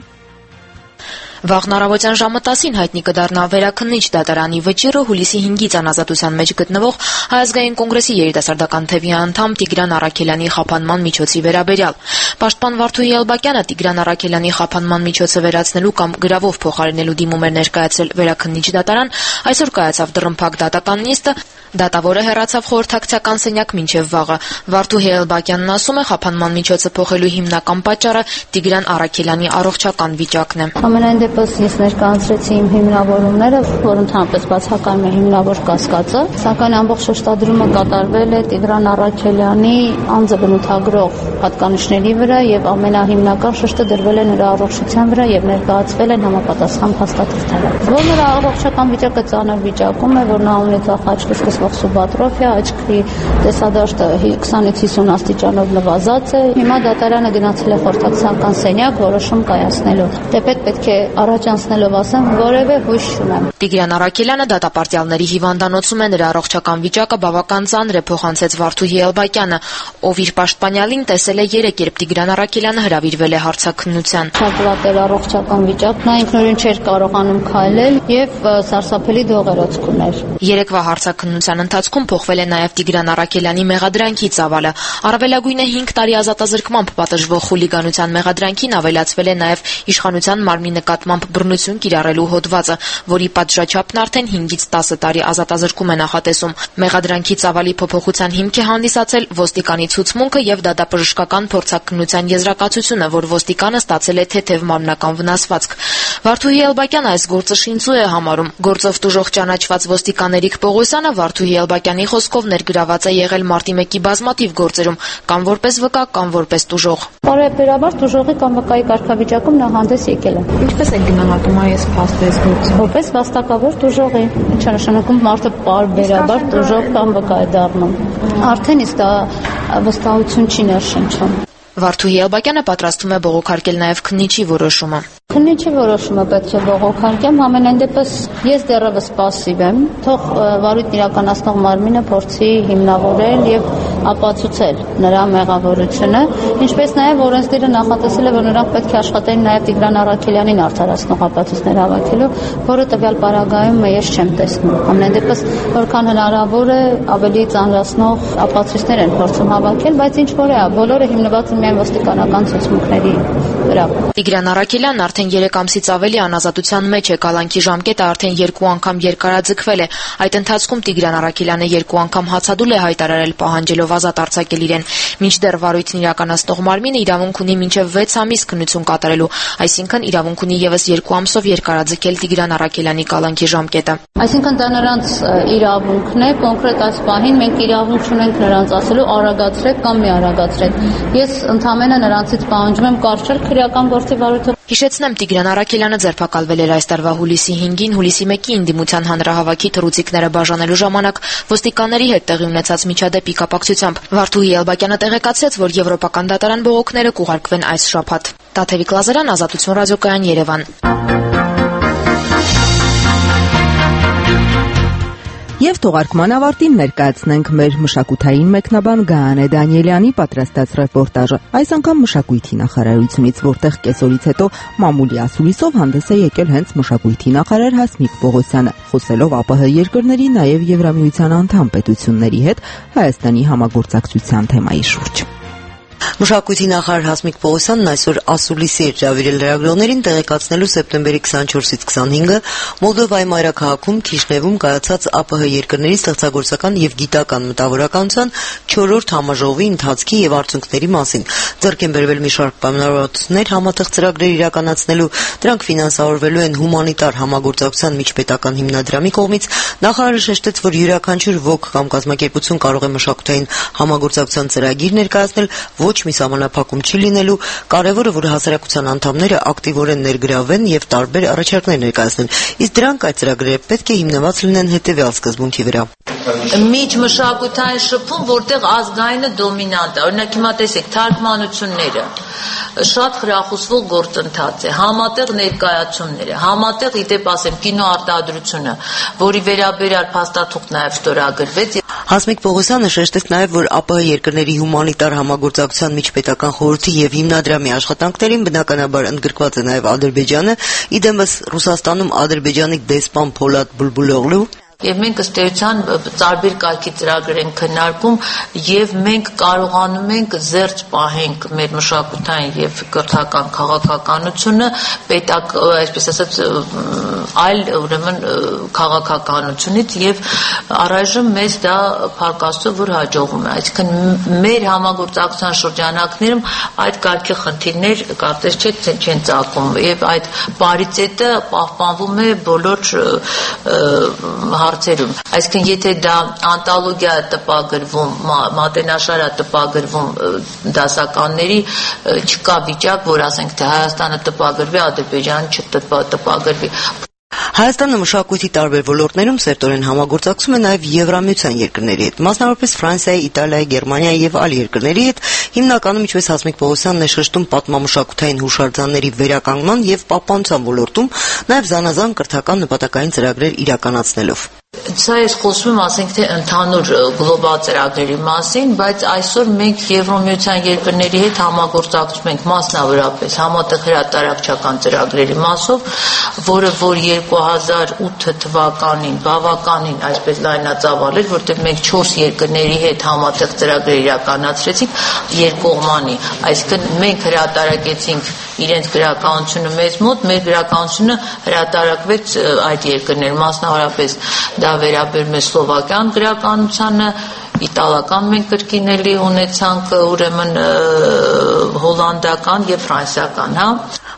H: Վաղն առավոտյան ժամը 10-ին հայտնի կդառնա վերաքննիչ դատարանի վճիռը հուլիսի 5-ից անազատության մեջ գտնվող Հայ ազգային կոնգրեսի երիտասարդական թևի անդամ Տիգրան Առաքելյանի խափանման միջոցի վերաբերյալ։ Պաշտպան Վարդուհի Ալբակյանը Տիգրան Առաքելյանի խափանման միջոցը վերացնելու կամ գրավով փոխարինելու դիմում էր ներկայացրել վերաքննիչ դատարան, այսօր կայացավ դռնփակ դատական նիստը, դատավորը հեռացավ խորհրդակցական սենյակ մինչև վաղը։ Վարդուհի Ալբակյանն ասում է, խափանման միջոցը փոխելու հիմնական պատճառը Տիգրան Առաքելյանի առողջական վիճակն է։
X: Ամենայն դեպս ես ներկայացրեցի իմ հիմնավորումները, որ ընդհանրապես բացակայում է հիմնավոր կասկածը, սակայն ամբողջ շեշտադրումը կատարվել է Տիգրան Առաքելյանի անձը բնութագրող հատկանիշների վրա եւ ամենահիմնական շեշտը դրվել է նրա առողջության վրա եւ ներկայացվել են համապատասխան փաստաթղթերը։ Որ նրա առողջական վիճակը ծանր վիճակում է, որ նա ունի ցախաճկի սկսվող սուբատրոֆիա, աչքի տեսադաշտը 20-ից 50 աստիճանով նվազած է։ Հիմա դատարանը գնացել է խորհրդակցական սենյակ որոշում կայացնելու։ Դեպետ պետք է առաջանցնելով ասեմ, որևէ հույս չունեմ։
H: Տիգրան Առաքելյանը դատապարտյալների հիվանդանոցում է, նրա առողջական վիճակը բավական ծանր է, փոխանցեց Վարդուհի Ալբակյանը, ով իր պաշտպանյալին տեսել է 3 երբ Տիգրան Առաքելյանը հրավիրվել է հարցաքննության։
X: Շատ վատ էր առողջական վիճակն, նա ինքնուրույն չէր կարողանում քայլել եւ սարսափելի դողերոցք ուներ։
H: Երեկվա հարցաքննության ընթացքում փոխվել է նաև Տիգրան Առաքելյանի մեղադրանքի ծավալը։ Առավելագույնը 5 տարի ազատազրկմամբ պատժվող խուլիգանության մեղադրանքին ավելացվել է նաև իշխանության մարմնի նկատմամբ բռնություն կիրառելու հոդվածը, որի պատժաչափն արդեն 5-ից 10 տարի ազատազրկում է նախատեսում։ Մեղադրանքի ծավալի փոփոխության հիմք է հանդիսացել ոստիկանի ցուցմունքը եւ դատաբժշկական փորձաքննության եզրակացությունը, որ ոստիկանը ստացել է թեթև մարմնական վնասվածք։ Վարդուհի Էլբակյանը այս գործը շինծու է համարում։ Գործով տուժող ճանաչված ոստիկան Էրիկ Պողոսյանը Վարդուհի Էլբակյանի խոսքով ներգրաված է եղել մարտի 1-ի բազմաթիվ գործերում, կամ որպես վկա, կամ որպես տուժող։
X: Բարեբերաբար տուժողի կամ վկայի կարգավիճակում նա հանդես եկել է։
H: Ինչպես եք գնահատում այս փաստերից գործը։
X: Որպես վաստակավոր տուժողի, ինչը նշանակում մարդը բարեբերաբար տուժող կամ վկա է դառնում։ Արդեն իսկ դա վստահություն չի ներշնչում։
H: Վարդուհի Էլբակյանը պատրաստվում է բողոքարկել նաև քննիչի որոշումը։
X: Քննիչի որոշումը պետք է բողոքարկեմ, համենայն դեպս ես դեռևս պասիվ եմ, թող վարույթն իրականացնող մարմինը փորձի հիմնավորել եւ ապացուցել նրա մեղավորությունը, ինչպես նաեւ օրենսդիրը նախատեսել է, որ նրանք պետք է աշխատեն նաեւ Տիգրան Առաքելյանին արդարացնող ապացույցներ հավաքելու, որը տվյալ պարագայում ես չեմ տեսնում։ Համենայն դեպս որքան հնարավոր է ավելի ծանրացնող ապացույցներ են փորձում հավաքել, բայց ինչ որ է, բոլորը հիմնված են միայն ոստիկանական ցուցմունքների վրա։
H: Տիգրան Առաքելյանն արդեն 3 ամսից ավելի անազատության մեջ է, կալանքի ժամկետը արդեն 2 անգամ երկարաձգվել է։ Այդ ընթացքում Տիգրան Առաքելյանը 2 անգամ հացադուլ է հայտարարել, պահանջելով ազատ արձակել իրեն։ Մինչդեռ վարույթն իրականացնող մարմինը իրավունք ունի մինչև 6 ամիս քննություն կատարելու, այսինքն իրավունք ունի եւս 2 ամսով երկարաձգել Տիգրան Առաքելյանի կալանքի ժամկետը։
X: Այսինքն դա նրանց իրավունքն է, կոնկրետ այս պահին մենք իրավունք չունենք նրանց ասելու արագացրեք կամ մի արագացրեք։ Ես ընդհանրապես նրանցից պահանջում եմ կարճել քրեական գործի վարույթը։
H: Հիշեցնեմ, Տիգրան Առաքելյանը ձերբակալվել էր այս տարվա հուլիսի 5-ին հուլիսի 1-ի ընդդիմության հանրահավաքի թռուցիկները բաժանելու ժամանակ ոստիկանների հետ տեղի ունեցած միջադեպի կապակցությամբ։ Վարդուհի Էլբակյանը տեղեկացրեց, որ եվրոպական դատարան բողոքները կուղարկվեն այս շաբաթ։ Տաթևիկ Լազարյան, Ազատություն ռադիոկայան, Երևան։
E: Եվ թողարկման ավարտին ներկայացնենք մեր մշակութային մեկնաբան Գայանե Դանիելյանի պատրաստած ռեպորտաժը։ Այս անգամ մշակույթի նախարարությունից, որտեղ կեսօրից հետո մամուլի ասուլիսով հանդես է եկել հենց մշակույթի նախարար Հասմիկ Պողոսյանը, խոսելով ԱՊՀ երկրների, նաև Եվրամիության անդամ պետությունների հետ Հայաստանի համագործակցության թեմայի շուրջ։
C: Մշակույթի նախարար Հասմիկ Պողոսյանն այսօր ասուլիսի էր հրավիրել լրագրողներին տեղեկացնելու սեպտեմբերի 24-ից 25-ը Մոլդովայի մայրաքաղաքում Քիշնևում կայացած ԱՊՀ երկրների ստեղծագործական եւ գիտական մտավորականության 4-րդ համաժողովի ընթացքի եւ արդյունքների մասին։ Ձեռք են բերվել մի շարք պայմանավորվածություններ համատեղ ծրագրեր իրականացնելու, դրանք ֆինանսավորվելու են հումանիտար համագործակցության միջպետական հիմնադրամի կողմից։ Նախարարը շեշտեց, որ յուրաքանչյուր ոգ կամ կազմակերպություն կարող է մշակութային համագործակցության ծրագիր ներկայացնել, ոչ մի սահմանափակում չի լինելու, կարևորը որ հասարակության անդամները ակտիվորեն ներգրավվեն եւ տարբեր առաջարկներ ներկայացնեն։ Իսկ դրանք այդ ծրագրերը պետք է հիմնված լինեն հետեւյալ սկզբունքի վրա.
G: Միջմշակութային շփում, որտեղ ազգայինը դոմինանտ է։ Օրինակ հիմա տեսեք, թարգմանությունները շատ խրախուսվող գործընթաց է, համատեղ ներկայացումները, համատեղ իդեպ ասեմ կինոարտադրությունը, որի վերաբերյալ փաստաթուղթ նաև ստորագրվեց։
C: Հասմիկ Պողոսյանը շեշտեց նաև, որ ԱՊՀ երկրների հումանիտար համագործակցության միջպետական խորհրդի եւ հիմնադրամի աշխատանքներին բնականաբար ընդգրկված է նաև Ադրբեջանը, իդեմս Ռուսաստանում Ադրբեջանի դեսպան Փոլադ Բուլբուլօղլու
G: Եվ մենք ըստ էության տարբեր կարգի ծրագրեր ենք քննարկում եւ մենք կարողանում ենք զերծ պահենք մեր մշակութային եւ կրթական քաղաքականությունը այսպես ասած այլ ուրեմն քաղաքականությունից եւ առայժմ մեզ դա փառքաստու որ հաջողում է այսինքն մեր համագործակցության շրջանակներում այդ կարգի խնդիրներ կարծես չեն ծագում եւ այդ պարիտետը պահպանվում է բոլոր հարցերում։ Այսինքն եթե դա անտոլոգիա տպագրվում, մատենաշար տպագրվում դասականների չկա վիճակ, որ ասենք թե Հայաստանը տպագրվի, Ադրբեջանը չտպագրվի։
C: Հայաստանը մշակույթի տարբեր ոլորտներում սերտորեն համագործակցում է նաև Եվրամիության երկրների հետ, մասնավորապես Ֆրանսիայի, Իտալիայի, Գերմանիայի եւ այլ երկրների հետ, հիմնականում ինչպես Հասմիկ Պողոսյանն է շեշտում պատմամշակութային հուշարձանների վերականգնման եւ պահպանության ոլորտում, նաև զանազան կրթական նպատակային ծրագրեր իրականացնելով։
G: Սա ես խոսում եմ, ասենք թե ընդհանուր գլոբալ ծրագրերի մասին, բայց այսօր մենք Եվրամիության երկրների հետ համագործակցում ենք մասնավորապես համատեղ հրատարակչական ծրագրերի մասով, որը որ 2008 թվականին բավականին այսպես լայնածավալ էր, որտեղ մենք 4 երկրների հետ համատեղ ծրագրեր իրականացրեցինք երկկողմանի, այսինքն մենք հրատարակեցինք իրենց գրականությունը մեզ մոտ, մեր գրականությունը հրատարակվեց այդ երկրներ, մասնավորապես դա վերաբերում է սլովակյան գրականությանը, իտալական մենք կրկինելի ունեցանք ուրեմն հոլանդական եւ ֆրանսիական, հա։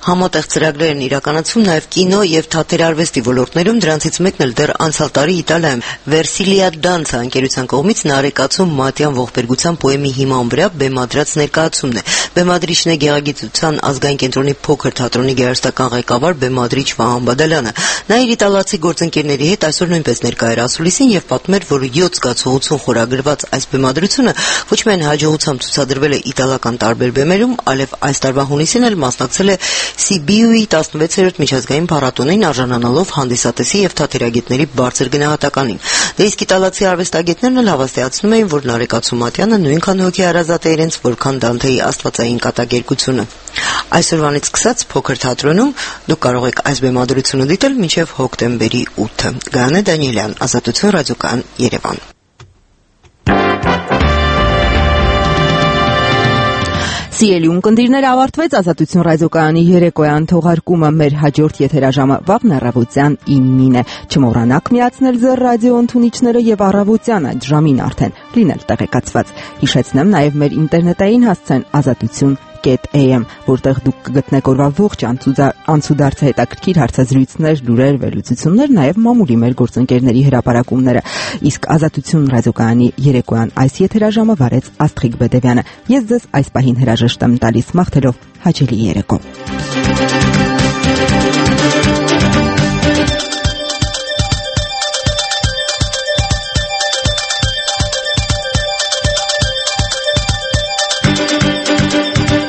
C: Համատեղ ծրագրեր են իրականացվում նաև կինո եւ թատերարվեստի ոլորտներում, դրանցից մեկն էլ դեռ անցյալ տարի Իտալիայում Versilia Danza ընկերության կողմից Նարեկացու Մատյան ողբերգության պոեմի հիման վրա բեմադրած ներկայացումն է։ Բեմադրիչն է Գեղագիտության ազգային կենտրոնի փոքր թատրոնի գեղարվեստական ղեկավար բեմադրիչ Վահան Բադալյանը։ Նա իր իտալացի գործընկերների հետ այսօր նույնպես ներկա էր ասուլիսին եւ պատմեր, որ 7 զգացողություն խորագրված այս բեմադրությունը ոչ միայն հաջողությամբ ցուցադրվել է իտալական տարբեր բեմերում, այլև այս տարվա հունիսին էլ մասնակցել է Sibiu-ի 16-րդ միջազգային փառատոնին, արժանանալով հանդիսատեսի եւ թատերագետների բարձր գնահատականին։ Դե իսկ իտալացի արվեստագետներն էլ հավաստիացնում էին, որ Նարեկացու Մատյանը նույնքան հոգեհարազատ է իրենց, որքան Դանթեի Աստվածային կատակերգությունը։ Այսօրվանից սկսած փոքր թատրոնում դուք կարող եք այս բեմադրությունը դիտել մինչև հոկտեմբերի 8-ը։ Գայանե Դանիելյան, Ազատություն ռադիոկայան, Երևան։
A: Սիրելի ունկնդիրներ, ավարտվեց Ազատություն ռադիոկայանի երեկոյան թողարկումը։ Մեր հաջորդ եթերաժամը վաղն առավոտյան 9-ին է։ Չմոռանաք միացնել ձեր ռադիո ընդունիչները եւ առավոտյան այդ ժամին արդեն լինել տեղեկացված։ Հիշեցնեմ նաեւ մեր ինտերնետային հասցեն azatutun.am, որտեղ դուք կգտնեք օրվա ողջ անցուդարձ հետաքրքիր հարցազրույցներ, լուրեր, վերլուծություններ, նաեւ մամուլի մեր գործընկերների հրապարակումները։ Իսկ Ազատություն ռադիոկայանի երեկոյան այս եթերաժամը վարեց Աստղիկ Բեդևյանը։ Ես ձեզ այս պահին հրաժեշտ եմ տալիս, մաղթելով հաճելի երեկո։